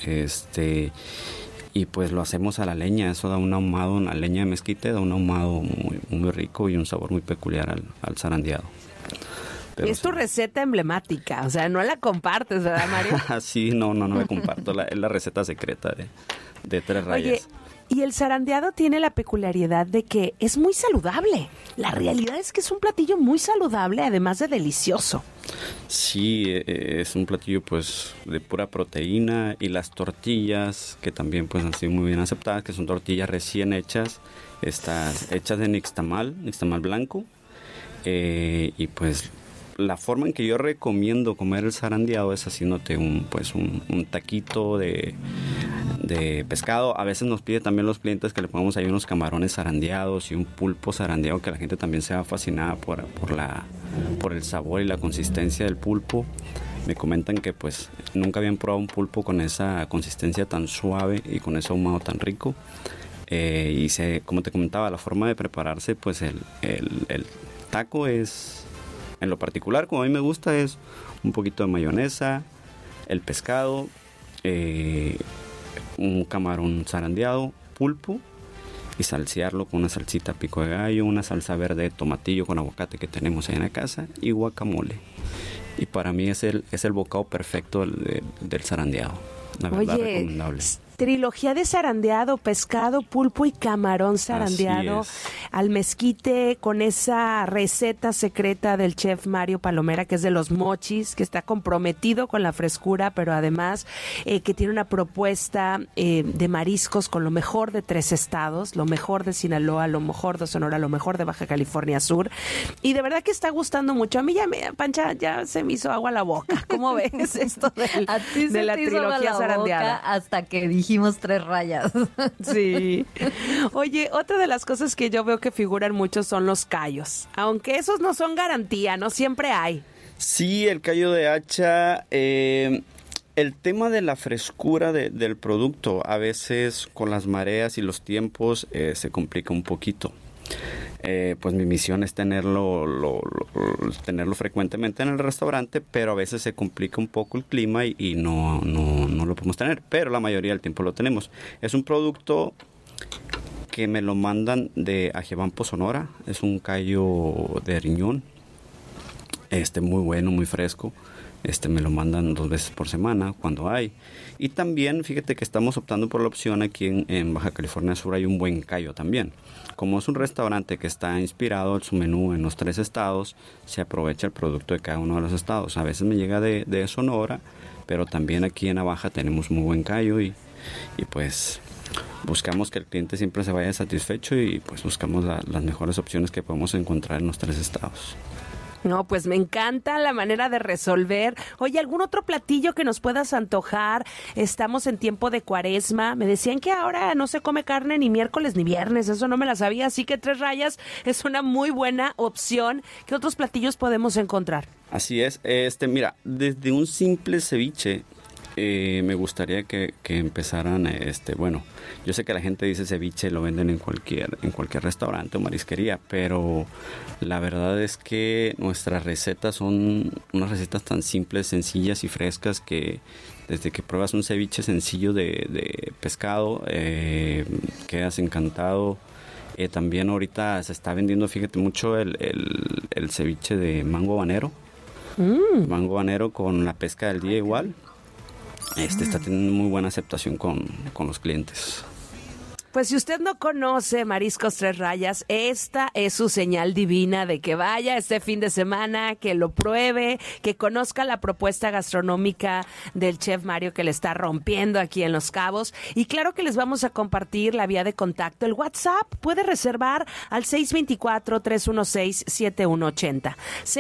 [SPEAKER 1] Y pues lo hacemos a la leña, eso da un ahumado, una leña de mezquite, da un ahumado muy, muy rico y un sabor muy peculiar al zarandeado. Pero
[SPEAKER 2] es tu receta emblemática, o sea, no la compartes, ¿verdad, Mario?
[SPEAKER 1] Sí, no la comparto, es la receta secreta de Tres Rayas.
[SPEAKER 2] Oye, y el zarandeado tiene la peculiaridad de que es muy saludable. La realidad es que es un platillo muy saludable, además de delicioso.
[SPEAKER 1] Sí, es un platillo pues de pura proteína, y las tortillas que también pues han sido muy bien aceptadas, que son tortillas recién hechas, hechas de nixtamal blanco, y pues la forma en que yo recomiendo comer el zarandeado es haciéndote un taquito de pescado. A veces nos pide también los clientes que le pongamos ahí unos camarones zarandeados y un pulpo zarandeado, que la gente también se va fascinada por el sabor y la consistencia del pulpo. Me comentan que pues nunca habían probado un pulpo con esa consistencia tan suave y con ese ahumado tan rico. Como te comentaba, la forma de prepararse, pues el taco es, en lo particular, como a mí me gusta, es un poquito de mayonesa, el pescado, un camarón zarandeado, pulpo, y salsearlo con una salsita pico de gallo, una salsa verde de tomatillo con aguacate que tenemos ahí en la casa, y guacamole. Y para mí es el bocado perfecto del zarandeado. La verdad, recomendable.
[SPEAKER 15] Trilogía de zarandeado, pescado, pulpo y camarón zarandeado al mezquite, con esa receta secreta del chef Mario Palomera, que es de los mochis, que está comprometido con la frescura, pero además que tiene una propuesta de mariscos con lo mejor de 3 estados, lo mejor de Sinaloa, lo mejor de Sonora, lo mejor de Baja California Sur. Y de verdad que está gustando mucho. A mí Pancha, ya se me hizo agua la boca. ¿Cómo ves esto de la trilogía zarandeada?
[SPEAKER 16] Hasta que dijimos 3 rayas.
[SPEAKER 15] Sí. Oye, otra de las cosas que yo veo que figuran mucho son los callos. Aunque esos no son garantía, no siempre hay.
[SPEAKER 1] Sí, el callo de hacha. El tema de la frescura del producto, a veces con las mareas y los tiempos se complica un poquito. Pues mi misión es tenerlo frecuentemente en el restaurante, pero a veces se complica un poco el clima y no lo podemos tener, pero la mayoría del tiempo lo tenemos. Es un producto que me lo mandan de Ajebampo, Sonora. Es un callo de riñón, muy bueno, muy fresco. Me lo mandan 2 veces por semana cuando hay. Y también, fíjate que estamos optando por la opción aquí en Baja California Sur, hay un buen callo también. Como es un restaurante que está inspirado en su menú en los 3 estados, se aprovecha el producto de cada uno de los estados. A veces me llega de Sonora, pero también aquí en la Baja tenemos muy buen callo y pues buscamos que el cliente siempre se vaya satisfecho y pues buscamos las mejores opciones que podemos encontrar en los 3 estados.
[SPEAKER 15] No, pues me encanta la manera de resolver. Oye, ¿algún otro platillo que nos puedas antojar? Estamos en tiempo de Cuaresma. Me decían que ahora no se come carne ni miércoles ni viernes. Eso no me la sabía, así que 3 rayas es una muy buena opción. ¿Qué otros platillos podemos encontrar?
[SPEAKER 1] Así es. Mira, desde un simple ceviche, me gustaría que empezaran, bueno, yo sé que la gente dice ceviche, lo venden en cualquier restaurante o marisquería, pero la verdad es que nuestras recetas son unas recetas tan simples, sencillas y frescas que desde que pruebas un ceviche sencillo de pescado, quedas encantado. También ahorita se está vendiendo, fíjate, mucho el ceviche de mango habanero. Mango habanero con la pesca del día igual. Está teniendo muy buena aceptación con los clientes.
[SPEAKER 15] Pues si usted no conoce Mariscos 3 Rayas, esta es su señal divina de que vaya este fin de semana, que lo pruebe, que conozca la propuesta gastronómica del chef Mario, que le está rompiendo aquí en Los Cabos. Y claro que les vamos a compartir la vía de contacto, el WhatsApp. Puede reservar al 624-316-7180.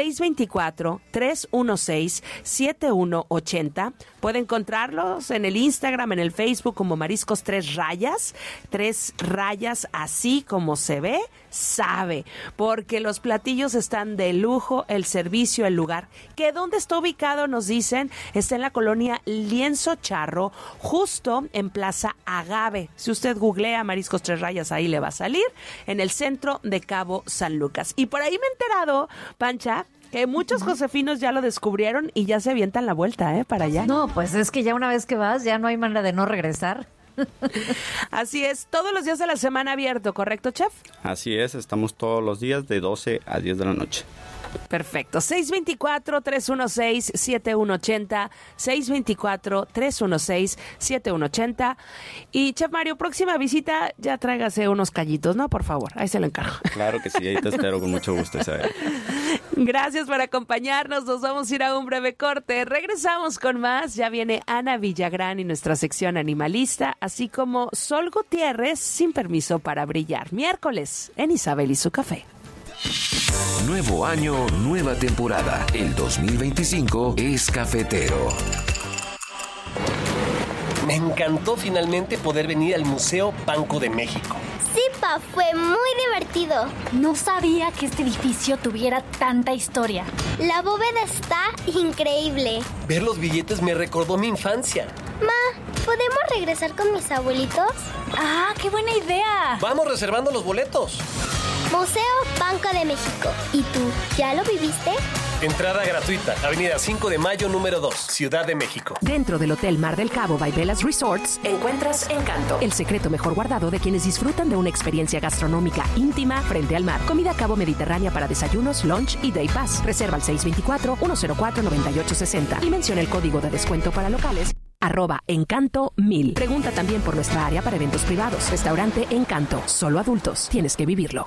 [SPEAKER 15] 624-316-7180. Puede encontrarlos en el Instagram, en el Facebook como Mariscos 3 Rayas. 3 rayas, así como se ve, sabe, porque los platillos están de lujo, el servicio, el lugar. ¿Que dónde está ubicado? Nos dicen, está en la colonia Lienzo Charro, justo en Plaza Agave. Si usted googlea Mariscos 3 Rayas, ahí le va a salir, en el centro de Cabo San Lucas. Y por ahí me he enterado, Pancha, que muchos josefinos ya lo descubrieron y ya se avientan la vuelta, para allá.
[SPEAKER 16] No, pues es que ya una vez que vas, ya no hay manera de no regresar.
[SPEAKER 15] Así es, todos los días de la semana abierto, ¿correcto, chef?
[SPEAKER 1] Así es, estamos todos los días de 12 a 10 de la noche.
[SPEAKER 15] Perfecto, 624-316-7180, 624-316-7180. Y chef Mario, próxima visita, ya tráigase unos callitos, ¿no? Por favor, ahí se lo encargo.
[SPEAKER 1] Claro que sí, ahí te espero con mucho gusto, Isabel.
[SPEAKER 15] Gracias por acompañarnos, nos vamos a ir a un breve corte. Regresamos con más, ya viene Ana Villagrán y nuestra sección animalista, así como Sol Gutiérrez, sin permiso para brillar. Miércoles en Isabel y su café.
[SPEAKER 12] Nuevo año, nueva temporada. El 2025 es cafetero.
[SPEAKER 3] Me encantó finalmente poder venir al Museo Banco de México.
[SPEAKER 5] Sí, pa, fue muy divertido.
[SPEAKER 23] No sabía que este edificio tuviera tanta historia.
[SPEAKER 5] La bóveda está increíble.
[SPEAKER 3] Ver los billetes me recordó mi infancia.
[SPEAKER 5] Ma, ¿podemos regresar con mis abuelitos?
[SPEAKER 23] ¡Ah, qué buena idea!
[SPEAKER 3] Vamos reservando los boletos.
[SPEAKER 5] Museo Banco de México. ¿Y tú, ya lo viviste?
[SPEAKER 3] Entrada gratuita. Avenida 5 de Mayo, número 2, Ciudad de México.
[SPEAKER 2] Dentro del Hotel Mar del Cabo by Velas Resorts encuentras Encanto, el secreto mejor guardado de quienes disfrutan de una experiencia gastronómica íntima frente al mar. Comida Cabo Mediterránea para desayunos, lunch y day pass. Reserva al 624-104-9860 y menciona el código de descuento para locales. @encanto1000. Pregunta también por nuestra área para eventos privados. Restaurante Encanto. Solo adultos. Tienes que vivirlo.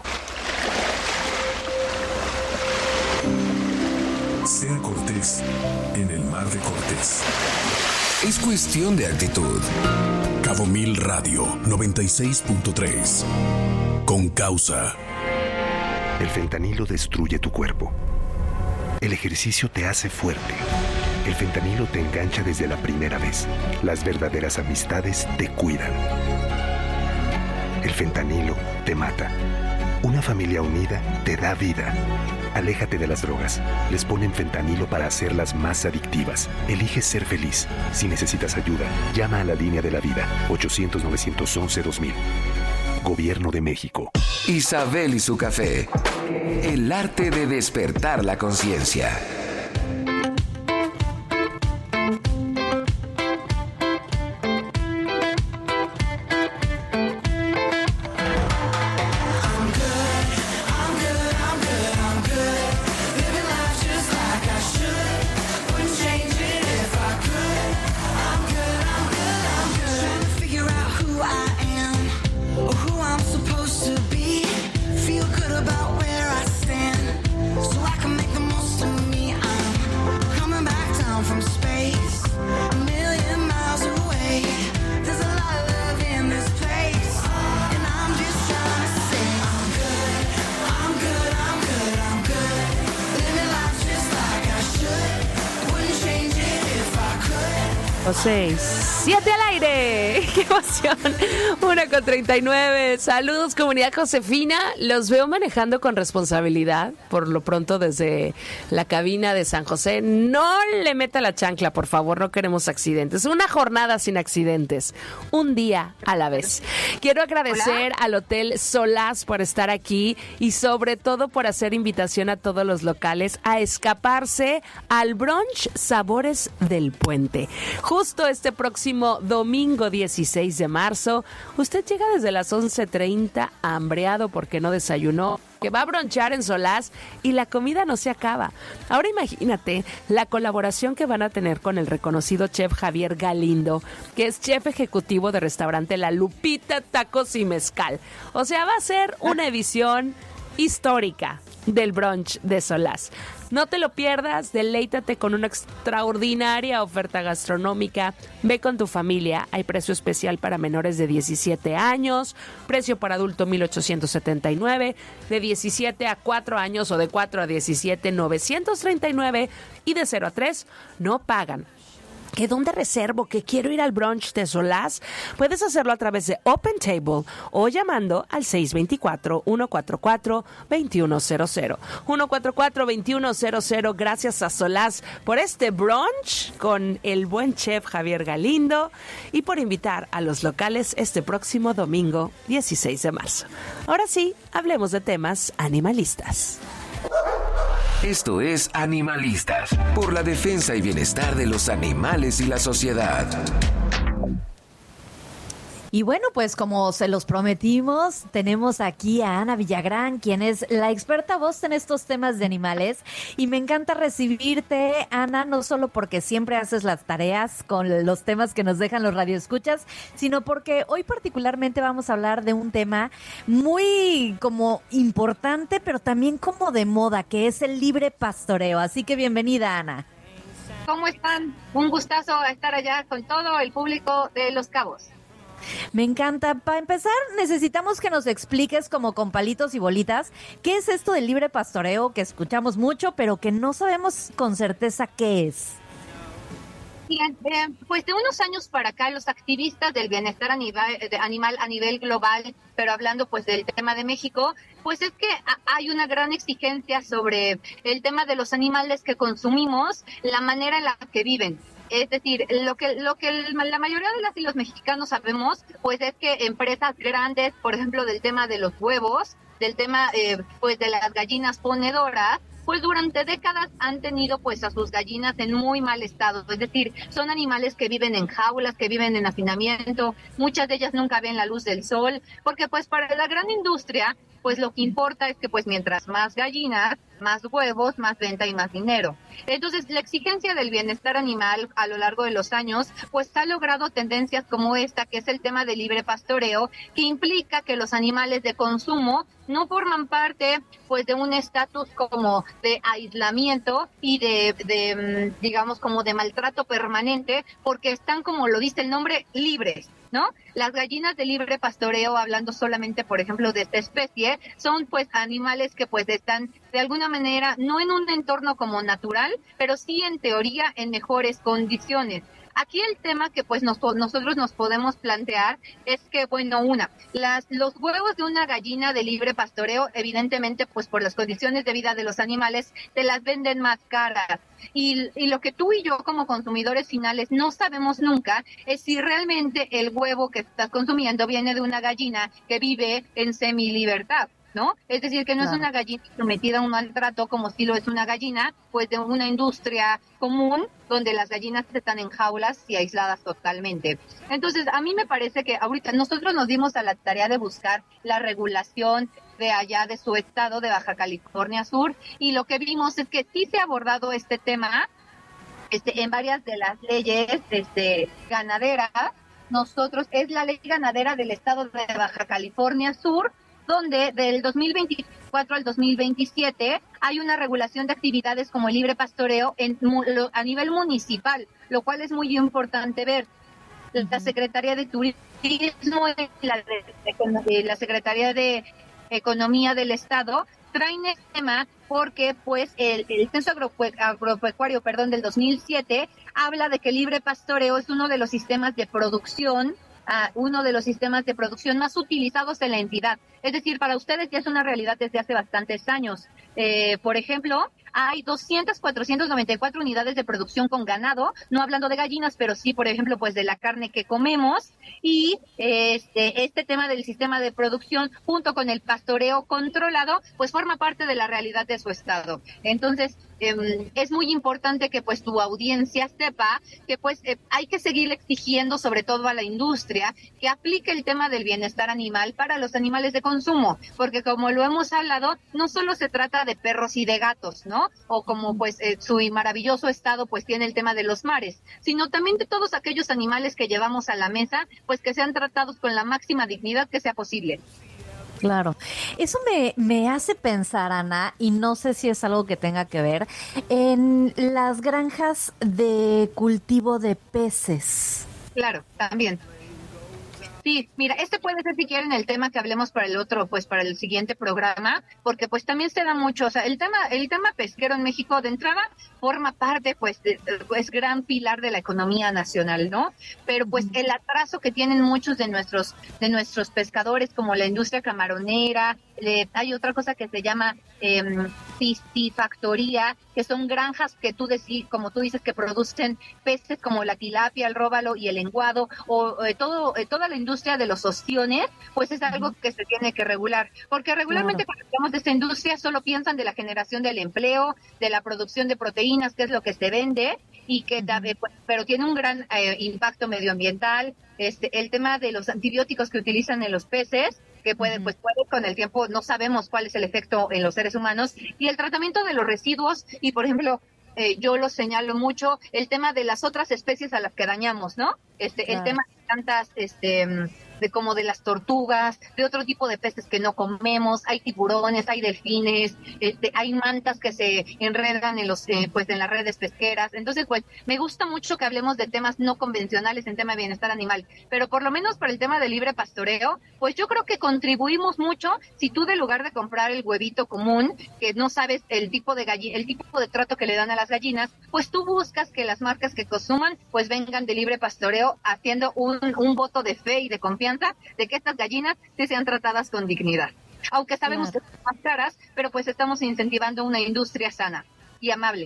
[SPEAKER 20] Sea cortés en el mar de Cortés.
[SPEAKER 12] Es cuestión de actitud.
[SPEAKER 20] Cabo Mil Radio 96.3. Con causa.
[SPEAKER 7] El fentanilo destruye tu cuerpo. El ejercicio te hace fuerte. El fentanilo te engancha desde la primera vez. Las verdaderas amistades te cuidan. El fentanilo te mata. Una familia unida te da vida. Aléjate de las drogas. Les ponen fentanilo para hacerlas más adictivas. Elige ser feliz. Si necesitas ayuda, llama a la línea de la vida. 800-911-2000. Gobierno de México.
[SPEAKER 12] Isabel y su café. El arte de despertar la conciencia.
[SPEAKER 15] Seis, 7 al aire. ¡Qué emoción! 1:39. Saludos, comunidad Josefina. Los veo manejando con responsabilidad. Por lo pronto, desde la cabina de San José. No le meta la chancla, por favor. No queremos accidentes. Una jornada sin accidentes. Un día a la vez. Quiero agradecer al Hotel Solás por estar aquí y sobre todo por hacer invitación a todos los locales a escaparse al brunch Sabores del Puente. Justo este próximo domingo 16 de marzo, usted llega desde las 11:30 hambreado porque no desayunó, que va a bronchar en Solás y la comida no se acaba. Ahora imagínate la colaboración que van a tener con el reconocido chef Javier Galindo, que es chef ejecutivo de restaurante La Lupita Tacos y Mezcal. O sea, va a ser una edición histórica del brunch de Solás. No te lo pierdas, deleítate con una extraordinaria oferta gastronómica. Ve con tu familia, hay precio especial para menores de 17 años, precio para adulto 1,879, de 17 a 4 años o de 4 a 17, 939 y de 0 a 3 no pagan. ¿Que dónde reservo? ¿Que quiero ir al brunch de Solás? Puedes hacerlo a través de Open Table o llamando al 624-144-2100. 144-2100. Gracias a Solás por este brunch con el buen chef Javier Galindo y por invitar a los locales este próximo domingo 16 de marzo. Ahora sí, hablemos de temas animalistas.
[SPEAKER 12] Esto es Animalistas, por la defensa y bienestar de los animales y la sociedad.
[SPEAKER 16] Y bueno, pues como se los prometimos, tenemos aquí a Ana Villagrán, quien es la experta voz en estos temas de animales. Y me encanta recibirte, Ana, no solo porque siempre haces las tareas con los temas que nos dejan los radioescuchas, sino porque hoy particularmente vamos a hablar de un tema muy como importante, pero también como de moda, que es el libre pastoreo. Así que bienvenida, Ana.
[SPEAKER 4] ¿Cómo están? Un gustazo estar allá con todo el público de Los Cabos.
[SPEAKER 16] Me encanta. Para empezar, necesitamos que nos expliques como con palitos y bolitas, ¿qué es esto del libre pastoreo que escuchamos mucho, pero que no sabemos con certeza qué es?
[SPEAKER 4] Bien, pues de unos años para acá, los activistas del bienestar animal a nivel global, pero hablando pues del tema de México, pues es que hay una gran exigencia sobre el tema de los animales que consumimos, la manera en la que viven. Es decir, lo que la mayoría de las y los mexicanos sabemos, pues es que empresas grandes, por ejemplo, del tema de los huevos, del tema pues de las gallinas ponedoras, pues durante décadas han tenido pues a sus gallinas en muy mal estado. Es decir, son animales que viven en jaulas, que viven en hacinamiento, muchas de ellas nunca ven la luz del sol, porque pues para la gran industria, pues lo que importa es que pues mientras más gallinas, más huevos, más venta y más dinero. Entonces, la exigencia del bienestar animal a lo largo de los años, pues ha logrado tendencias como esta, que es el tema del libre pastoreo, que implica que los animales de consumo no forman parte, pues, de un estatus como de aislamiento y de digamos, como de maltrato permanente, porque están, como lo dice el nombre, libres, ¿no? Las gallinas de libre pastoreo, hablando solamente, por ejemplo, de esta especie, son pues animales que pues están de alguna manera no en un entorno como natural, pero sí en teoría en mejores condiciones. Aquí el tema que pues nosotros nos podemos plantear es que, bueno, los huevos de una gallina de libre pastoreo, evidentemente, pues por las condiciones de vida de los animales, te las venden más caras. Y lo que tú y yo como consumidores finales no sabemos nunca es si realmente el huevo que estás consumiendo viene de una gallina que vive en semilibertad, ¿no? Es decir, que no es una gallina sometida a un maltrato como si lo es una gallina, pues de una industria común donde las gallinas están en jaulas y aisladas totalmente. Entonces, a mí me parece que ahorita nosotros nos dimos a la tarea de buscar la regulación de allá de su estado, de Baja California Sur, y lo que vimos es que sí se ha abordado este tema en varias de las leyes ganaderas. Nosotros, es la ley ganadera del estado de Baja California Sur, donde del 2024 al 2027 hay una regulación de actividades como el libre pastoreo a nivel municipal, lo cual es muy importante ver. La Secretaría de Turismo y la Secretaría de Economía del Estado traen este tema porque pues el Censo Agropecuario del 2007 habla de que el libre pastoreo es uno de los sistemas de producción más utilizados en la entidad. Es decir, para ustedes ya es una realidad desde hace bastantes años. Por ejemplo, hay 494 unidades de producción con ganado, no hablando de gallinas, pero sí, por ejemplo, pues de la carne que comemos, y este tema del sistema de producción junto con el pastoreo controlado, pues forma parte de la realidad de su estado. Entonces, es muy importante que pues tu audiencia sepa que pues hay que seguir exigiendo, sobre todo a la industria, que aplique el tema del bienestar animal para los animales de consumo, porque como lo hemos hablado, no solo se trata de perros y de gatos, ¿no? O como pues su maravilloso estado pues tiene el tema de los mares, sino también de todos aquellos animales que llevamos a la mesa, pues que sean tratados con la máxima dignidad que sea posible.
[SPEAKER 16] Claro. Eso me hace pensar, Ana, y no sé si es algo que tenga que ver, en las granjas de cultivo de peces.
[SPEAKER 4] Claro, también. Sí, mira, puede ser, si quieren, el tema que hablemos para el otro, pues para el siguiente programa, porque pues también se da mucho, o sea, el tema pesquero en México de entrada forma parte, pues, es gran pilar de la economía nacional, ¿no? Pero pues el atraso que tienen muchos de nuestros pescadores, como la industria camaronera, hay otra cosa que se llama piscifactoría, que son granjas que como tú dices, que producen peces como la tilapia, el róbalo y el lenguado, o toda la industria de los ostiones, pues es algo que se tiene que regular, porque regularmente cuando hablamos de esta industria solo piensan de la generación del empleo, de la producción de proteínas, que es lo que se vende, y que pero tiene un gran impacto medioambiental. El tema de los antibióticos que utilizan en los peces, que puede con el tiempo, no sabemos cuál es el efecto en los seres humanos, y el tratamiento de los residuos, y por ejemplo, yo lo señalo mucho, el tema de las otras especies a las que dañamos, ¿no? El tema de tantas, como de las tortugas, de otro tipo de peces que no comemos, hay tiburones, hay delfines, hay mantas que se enredan en en las redes pesqueras. Entonces, pues, me gusta mucho que hablemos de temas no convencionales en tema de bienestar animal, pero por lo menos para el tema del libre pastoreo, pues yo creo que contribuimos mucho si tú, de lugar de comprar el huevito común, que no sabes el tipo de trato que le dan a las gallinas, pues tú buscas que las marcas que consuman pues vengan de libre pastoreo, haciendo un voto de fe y de confianza de que estas gallinas sí sean tratadas con dignidad. Aunque sabemos que son más caras, pero pues estamos incentivando una industria sana y amable.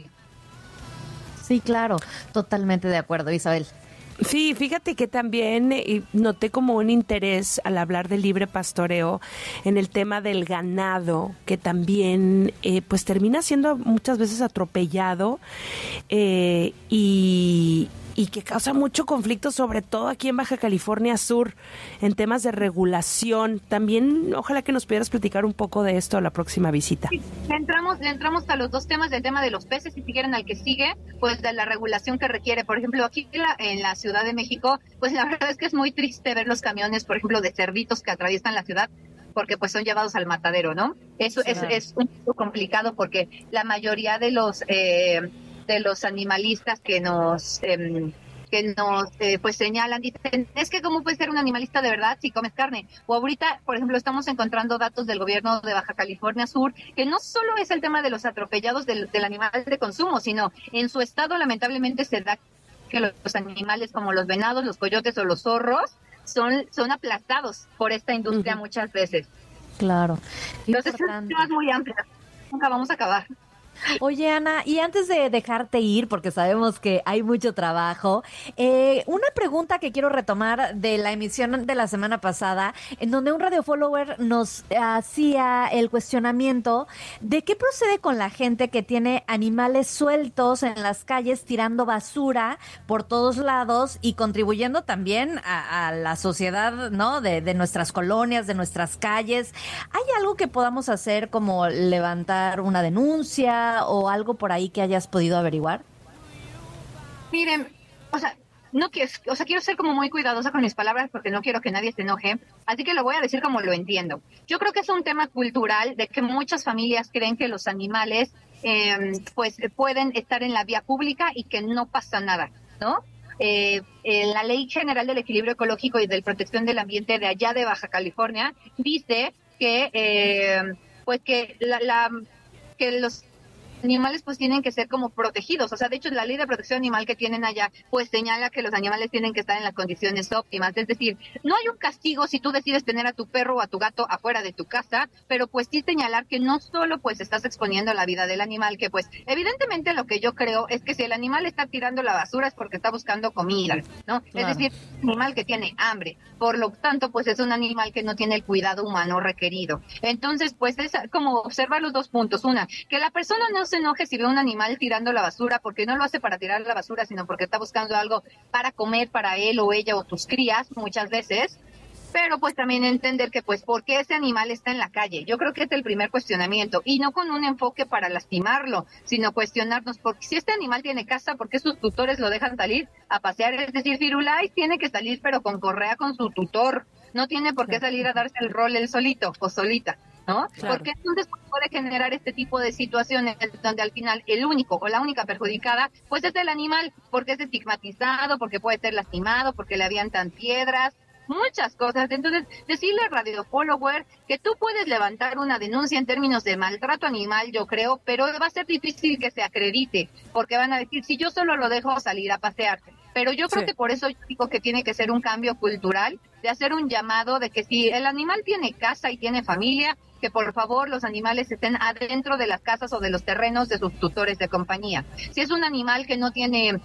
[SPEAKER 16] Sí, claro, totalmente de acuerdo, Isabel.
[SPEAKER 6] Sí, fíjate que también noté como un interés al hablar del libre pastoreo en el tema del ganado, que también pues termina siendo muchas veces atropellado y y que causa mucho conflicto, sobre todo aquí en Baja California Sur, en temas de regulación. También ojalá que nos pudieras platicar un poco de esto a la próxima visita.
[SPEAKER 4] Sí, le entramos a los dos temas, del tema de los peces, y si quieren al que sigue, pues de la regulación que requiere. Por ejemplo, aquí en la Ciudad de México, pues la verdad es que es muy triste ver los camiones, por ejemplo, de cerditos que atraviesan la ciudad, porque pues son llevados al matadero, ¿no? Eso es un poco complicado, porque la mayoría de los animalistas que nos pues señalan, dicen, es que cómo puede ser un animalista de verdad si comes carne. O ahorita, por ejemplo, estamos encontrando datos del gobierno de Baja California Sur, que no solo es el tema de los atropellados del animal de consumo, sino en su estado lamentablemente se da que los animales como los venados, los coyotes o los zorros son aplastados por esta industria muchas veces.
[SPEAKER 16] Claro.
[SPEAKER 4] Entonces es un tema muy amplio, nunca vamos a acabar.
[SPEAKER 16] Oye, Ana, y antes de dejarte ir, porque sabemos que hay mucho trabajo, una pregunta que quiero retomar de la emisión de la semana pasada, en donde un radio follower nos hacía el cuestionamiento de qué procede con la gente que tiene animales sueltos en las calles tirando basura por todos lados y contribuyendo también a la sociedad, ¿no? De nuestras colonias, de nuestras calles. ¿Hay algo que podamos hacer, como levantar una denuncia o algo por ahí que hayas podido averiguar?
[SPEAKER 4] Miren, quiero ser como muy cuidadosa con mis palabras porque no quiero que nadie se enoje, así que lo voy a decir como lo entiendo. Yo creo que es un tema cultural de que muchas familias creen que los animales pues pueden estar en la vía pública y que no pasa nada, ¿no? La Ley General del Equilibrio Ecológico y de Protección del Ambiente de allá de Baja California dice que pues que que los animales pues tienen que ser como protegidos. O sea, de hecho la ley de protección animal que tienen allá pues señala que los animales tienen que estar en las condiciones óptimas. Es decir, no hay un castigo si tú decides tener a tu perro o a tu gato afuera de tu casa, pero pues sí señalar que no solo pues estás exponiendo la vida del animal, que pues evidentemente lo que yo creo es que si el animal está tirando la basura es porque está buscando comida, ¿no? Claro. Es decir, un animal que tiene hambre, por lo tanto pues es un animal que no tiene el cuidado humano requerido. Entonces pues es como observar los dos puntos. Una, que la persona no se enoje si ve un animal tirando la basura, porque no lo hace para tirar la basura, sino porque está buscando algo para comer para él o ella o tus crías muchas veces. Pero pues también entender que pues por qué ese animal está en la calle. Yo creo que es el primer cuestionamiento, y no con un enfoque para lastimarlo, sino cuestionarnos porque si este animal tiene casa, ¿por qué sus tutores lo dejan salir a pasear? Es decir, Firulais tiene que salir pero con correa con su tutor, no tiene por qué salir a darse el rol él solito o solita, ¿no? Claro. Porque entonces puede generar este tipo de situaciones donde al final el único o la única perjudicada pues es el animal, porque es estigmatizado, porque puede ser lastimado, porque le avientan piedras, muchas cosas. Entonces, decirle a Radio Follower que tú puedes levantar una denuncia en términos de maltrato animal, yo creo, pero va a ser difícil que se acredite, porque van a decir, si yo solo lo dejo salir a pasear. Pero yo creo que por eso yo digo que tiene que ser un cambio cultural, de hacer un llamado de que si el animal tiene casa y tiene familia, que por favor los animales estén adentro de las casas o de los terrenos de sus tutores de compañía. Si es un animal que no tiene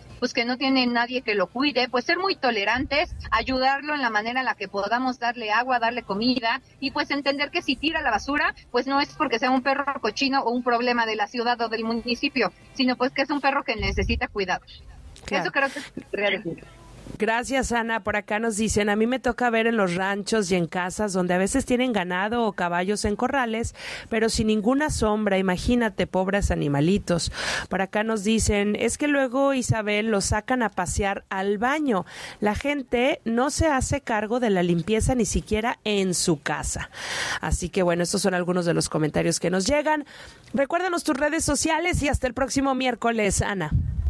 [SPEAKER 4] nadie que lo cuide, pues ser muy tolerantes, ayudarlo en la manera en la que podamos, darle agua, darle comida, y pues entender que si tira la basura, pues no es porque sea un perro cochino o un problema de la ciudad o del municipio, sino pues que es un perro que necesita cuidados. Claro. Eso creo que es real.
[SPEAKER 6] Gracias, Ana. Por acá nos dicen, a mí me toca ver en los ranchos y en casas donde a veces tienen ganado o caballos en corrales, pero sin ninguna sombra. Imagínate, pobres animalitos. Por acá nos dicen, es que luego, Isabel, los sacan a pasear al baño. La gente no se hace cargo de la limpieza ni siquiera en su casa. Así que bueno, estos son algunos de los comentarios que nos llegan. Recuérdanos tus redes sociales y hasta el próximo miércoles, Ana.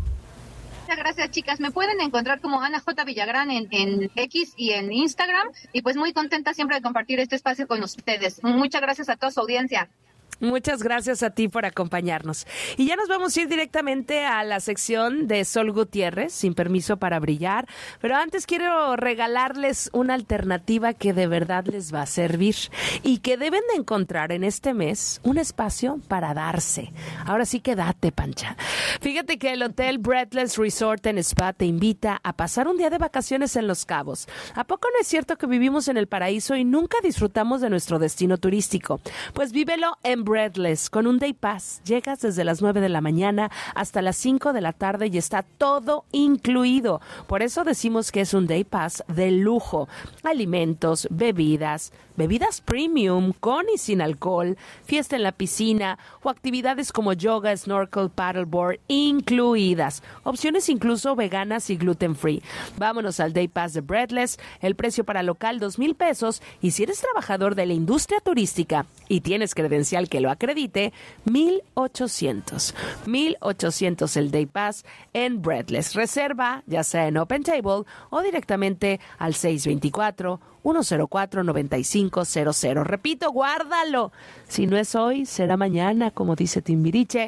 [SPEAKER 4] Muchas gracias, chicas. Me pueden encontrar como Ana J. Villagrán en X y en Instagram, y pues muy contenta siempre de compartir este espacio con ustedes. Muchas gracias a toda su audiencia.
[SPEAKER 6] Muchas gracias a ti por acompañarnos. Y ya nos vamos a ir directamente a la sección de Sol Gutiérrez, sin permiso para brillar. Pero antes quiero regalarles una alternativa que de verdad les va a servir y que deben de encontrar en este mes un espacio para darse. Ahora sí que date, Pancha. Fíjate que el Hotel Breathless Resort and Spa te invita a pasar un día de vacaciones en Los Cabos. ¿A poco no es cierto que vivimos en el paraíso y nunca disfrutamos de nuestro destino turístico? Pues vívelo en Breadless, con un Day Pass. Llegas desde las 9 de la mañana hasta las 5 de la tarde y está todo incluido. Por eso decimos que es un Day Pass de lujo. Alimentos, bebidas premium con y sin alcohol, fiesta en la piscina o actividades como yoga, snorkel, paddleboard incluidas. Opciones incluso veganas y gluten free. Vámonos al Day Pass de Breadless. El precio para local, $2,000, y si eres trabajador de la industria turística y tienes credencial que lo acredite, $1,800. $1,800 el Day Pass en Breadless. Reserva ya sea en Open Table o directamente al 624-104-9500. Repito, guárdalo. Si no es hoy, será mañana, como dice Timbiriche.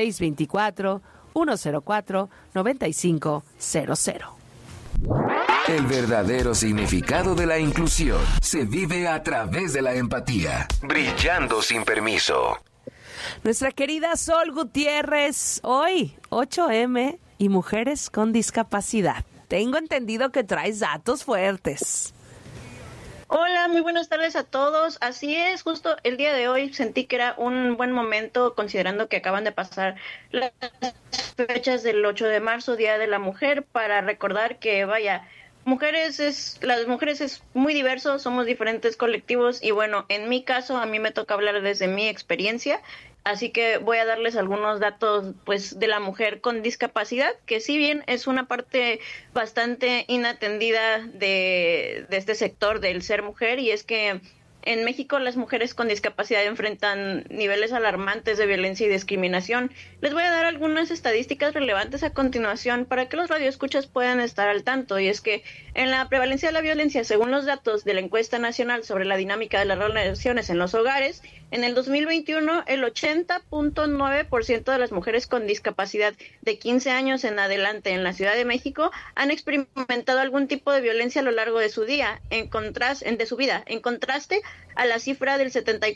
[SPEAKER 6] 624-104-9500.
[SPEAKER 12] El verdadero significado de la inclusión se vive a través de la empatía. Brillando sin permiso.
[SPEAKER 6] Nuestra querida Sol Gutiérrez, hoy 8M y mujeres con discapacidad. Tengo entendido que traes datos fuertes.
[SPEAKER 8] Hola, muy buenas tardes a todos. Así es, justo el día de hoy sentí que era un buen momento, considerando que acaban de pasar las fechas del 8 de marzo, Día de la Mujer, para recordar que, vaya, las mujeres es muy diverso, somos diferentes colectivos y bueno, en mi caso a mí me toca hablar desde mi experiencia. Así que voy a darles algunos datos pues de la mujer con discapacidad, que si bien es una parte bastante inatendida de este sector del ser mujer, y es que en México las mujeres con discapacidad enfrentan niveles alarmantes de violencia y discriminación. Les voy a dar algunas estadísticas relevantes a continuación para que los radioescuchas puedan estar al tanto, y es que en la prevalencia de la violencia, según los datos de la encuesta nacional sobre la dinámica de las relaciones en los hogares, en el 2021 el 80.9% de las mujeres con discapacidad de 15 años en adelante en la Ciudad de México han experimentado algún tipo de violencia a lo largo de su vida, en contraste a la cifra del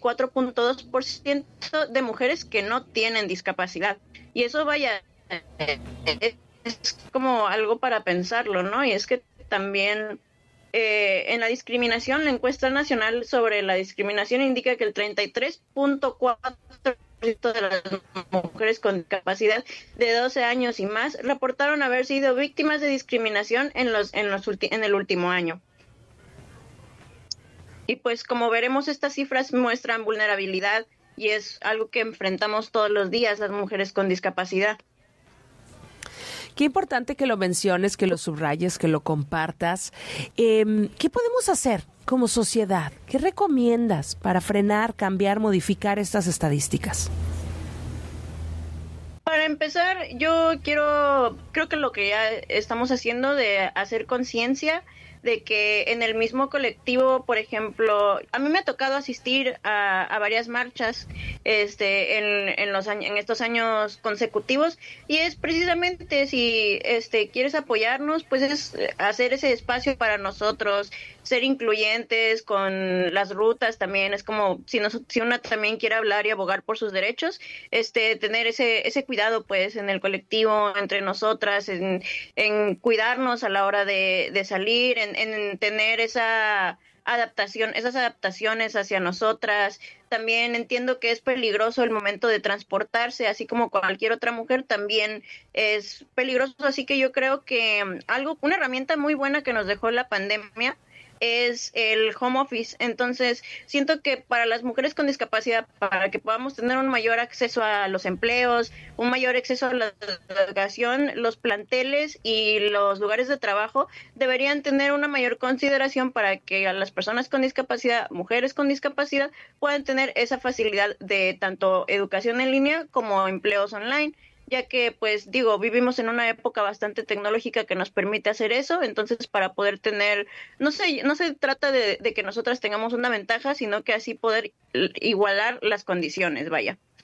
[SPEAKER 8] 74.2% de mujeres que no tienen discapacidad. Y eso, vaya, es como algo para pensarlo, ¿no? Y es que también en la discriminación, la encuesta nacional sobre la discriminación indica que el 33.4% de las mujeres con discapacidad de 12 años y más reportaron haber sido víctimas de discriminación en el último año. Y pues como veremos, estas cifras muestran vulnerabilidad y es algo que enfrentamos todos los días las mujeres con discapacidad.
[SPEAKER 6] Qué importante que lo menciones, que lo subrayes, que lo compartas. ¿Qué podemos hacer como sociedad? ¿Qué recomiendas para frenar, cambiar, modificar estas estadísticas?
[SPEAKER 8] Para empezar, yo creo que lo que ya estamos haciendo de hacer conciencia de que en el mismo colectivo, por ejemplo, a mí me ha tocado asistir a varias marchas en estos años consecutivos, y es precisamente si quieres apoyarnos, pues es hacer ese espacio para nosotros, ser incluyentes con las rutas también. Es como si una también quiere hablar y abogar por sus derechos, tener ese cuidado pues en el colectivo, entre nosotras, en cuidarnos a la hora de salir, en tener esas adaptaciones hacia nosotras. También entiendo que es peligroso el momento de transportarse, así como cualquier otra mujer también es peligroso, así que yo creo que una herramienta muy buena que nos dejó la pandemia es el home office. Entonces siento que para las mujeres con discapacidad, para que podamos tener un mayor acceso a los empleos, un mayor acceso a la educación, los planteles y los lugares de trabajo deberían tener una mayor consideración para que a las personas con discapacidad, mujeres con discapacidad, puedan tener esa facilidad de tanto educación en línea como empleos online, ya que, pues, vivimos en una época bastante tecnológica que nos permite hacer eso. Entonces, para poder tener, no se trata de que nosotras tengamos una ventaja, sino que así poder igualar las condiciones, vaya.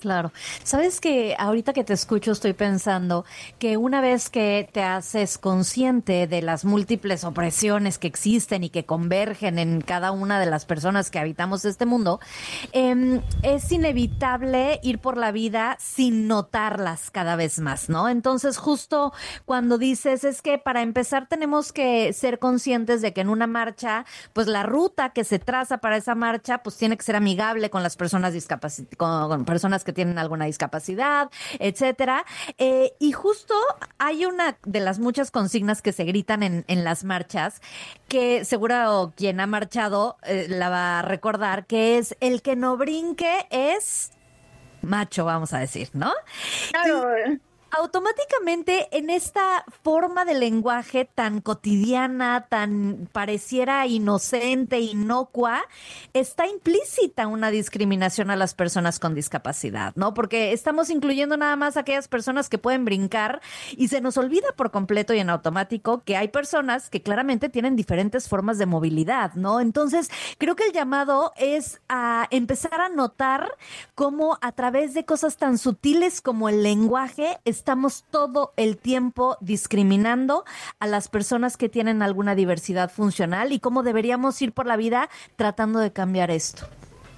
[SPEAKER 16] Claro. Sabes que ahorita que te escucho estoy pensando que una vez que te haces consciente de las múltiples opresiones que existen y que convergen en cada una de las personas que habitamos este mundo, es inevitable ir por la vida sin notarlas cada vez más, ¿no? Entonces, justo cuando dices es que para empezar tenemos que ser conscientes de que en una marcha, pues la ruta que se traza para esa marcha, pues tiene que ser amigable con las personas con personas que tienen alguna discapacidad, etcétera. Y justo hay una de las muchas consignas que se gritan en las marchas, que seguro quien ha marchado la va a recordar, que es el que no brinque es macho, vamos a decir, ¿no?
[SPEAKER 8] Claro.
[SPEAKER 16] Automáticamente en esta forma de lenguaje tan cotidiana, tan pareciera inocente, inocua, está implícita una discriminación a las personas con discapacidad, ¿no? Porque estamos incluyendo nada más a aquellas personas que pueden brincar y se nos olvida por completo y en automático que hay personas que claramente tienen diferentes formas de movilidad, ¿no? Entonces, creo que el llamado es a empezar a notar cómo a través de cosas tan sutiles como el lenguaje estamos todo el tiempo discriminando a las personas que tienen alguna diversidad funcional y cómo deberíamos ir por la vida tratando de cambiar esto.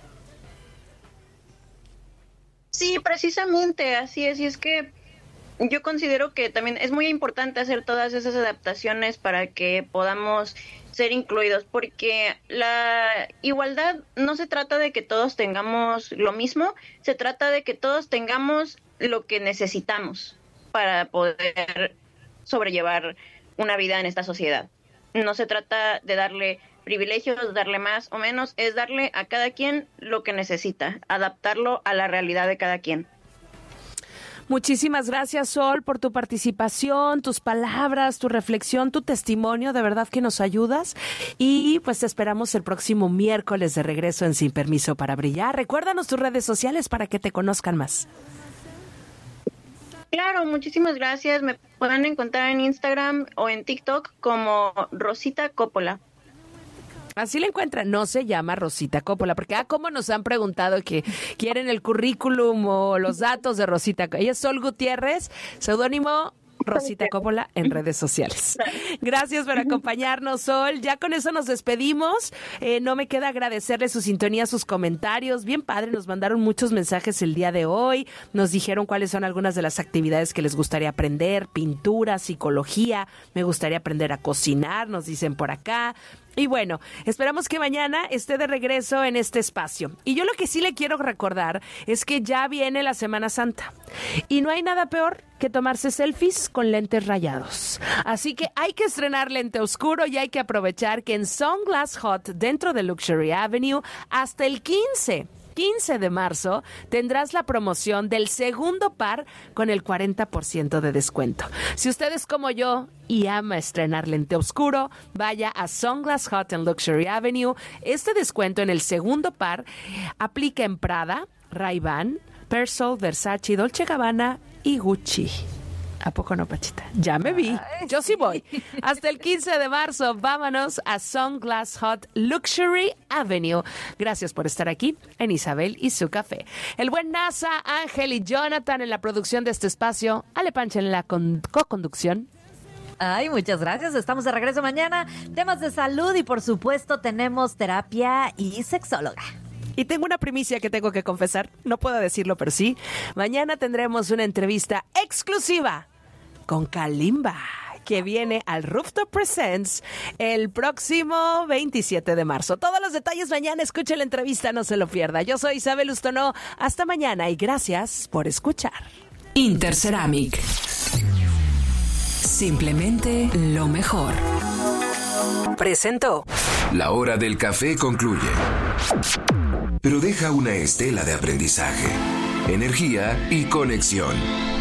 [SPEAKER 8] Sí, precisamente, así es. Y es que yo considero que también es muy importante hacer todas esas adaptaciones para que podamos ser incluidos, porque la igualdad no se trata de que todos tengamos lo mismo, se trata de que todos tengamos lo que necesitamos para poder sobrellevar una vida en esta sociedad. No se trata de darle privilegios, darle más o menos, es darle a cada quien lo que necesita, adaptarlo a la realidad de cada quien.
[SPEAKER 6] Muchísimas gracias, Sol, por tu participación, tus palabras, tu reflexión, tu testimonio. De verdad que nos ayudas. Y pues te esperamos el próximo miércoles de regreso en Sin Permiso para Brillar. Recuérdanos tus redes sociales para que te conozcan más.
[SPEAKER 8] Claro, muchísimas gracias. Me pueden encontrar en Instagram o en TikTok como Rosita Coppola.
[SPEAKER 6] Así la encuentran, no se llama Rosita Coppola, porque como nos han preguntado que quieren el currículum o los datos de Rosita. Ella es Sol Gutiérrez, seudónimo Rosita Coppola en redes sociales. Gracias por acompañarnos, Sol. Ya con eso nos despedimos. No me queda agradecerle su sintonía, sus comentarios. Bien padre, nos mandaron muchos mensajes el día de hoy. Nos dijeron cuáles son algunas de las actividades que les gustaría aprender. Pintura, psicología. Me gustaría aprender a cocinar, nos dicen por acá. Y bueno, esperamos que mañana esté de regreso en este espacio. Y yo lo que sí le quiero recordar es que ya viene la Semana Santa. Y no hay nada peor que tomarse selfies con lentes rayados. Así que hay que estrenar lente oscuro y hay que aprovechar que en Sunglass Hut, dentro de Luxury Avenue, hasta el 15 de marzo tendrás la promoción del segundo par con el 40% de descuento. Si usted es como yo y ama estrenar lente oscuro, vaya a Sunglass Hut en Luxury Avenue. Este descuento en el segundo par aplica en Prada, Ray-Ban, Persol, Versace, Dolce & Gabbana y Gucci. ¿A poco no, Pachita? Ya me vi. Yo sí voy. Hasta el 15 de marzo, vámonos a Sunglass Hut Luxury Avenue. Gracias por estar aquí en Isabel y su café. El buen NASA, Ángel y Jonathan en la producción de este espacio. Ale Pancha en la co-conducción.
[SPEAKER 16] Ay, muchas gracias. Estamos de regreso mañana. Temas de salud y, por supuesto, tenemos terapia y sexóloga.
[SPEAKER 6] Y tengo una primicia que tengo que confesar. No puedo decirlo, pero sí. Mañana tendremos una entrevista exclusiva con Kalimba, que viene al Rooftop Presents el próximo 27 de marzo. Todos los detalles mañana. Escuche la entrevista, no se lo pierda. Yo soy Isabel Ustonó. Hasta mañana y gracias por escuchar.
[SPEAKER 2] Interceramic. Simplemente lo mejor. Presentó.
[SPEAKER 12] La hora del café concluye, pero deja una estela de aprendizaje, energía y conexión.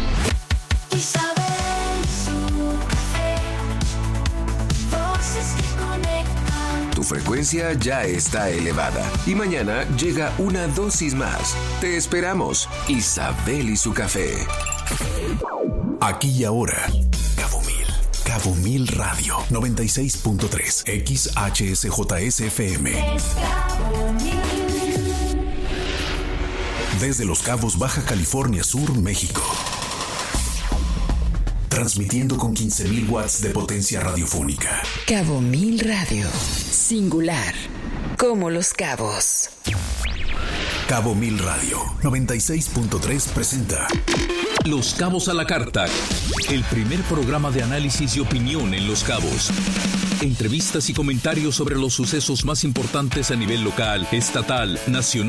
[SPEAKER 12] Tu frecuencia ya está elevada y mañana llega una dosis más. Te esperamos, Isabel y su café.
[SPEAKER 7] Aquí y ahora. Cabo Mil Radio 96.3 XHSJSFM.
[SPEAKER 9] Desde Los Cabos, Baja California Sur, México. Transmitiendo con 15,000 watts de potencia radiofónica.
[SPEAKER 11] Cabo Mil Radio. Singular. Como Los Cabos.
[SPEAKER 9] Cabo Mil Radio 96.3 presenta
[SPEAKER 13] Los Cabos a la Carta, el primer programa de análisis y opinión en Los Cabos. Entrevistas y comentarios sobre los sucesos más importantes a nivel local, estatal, nacional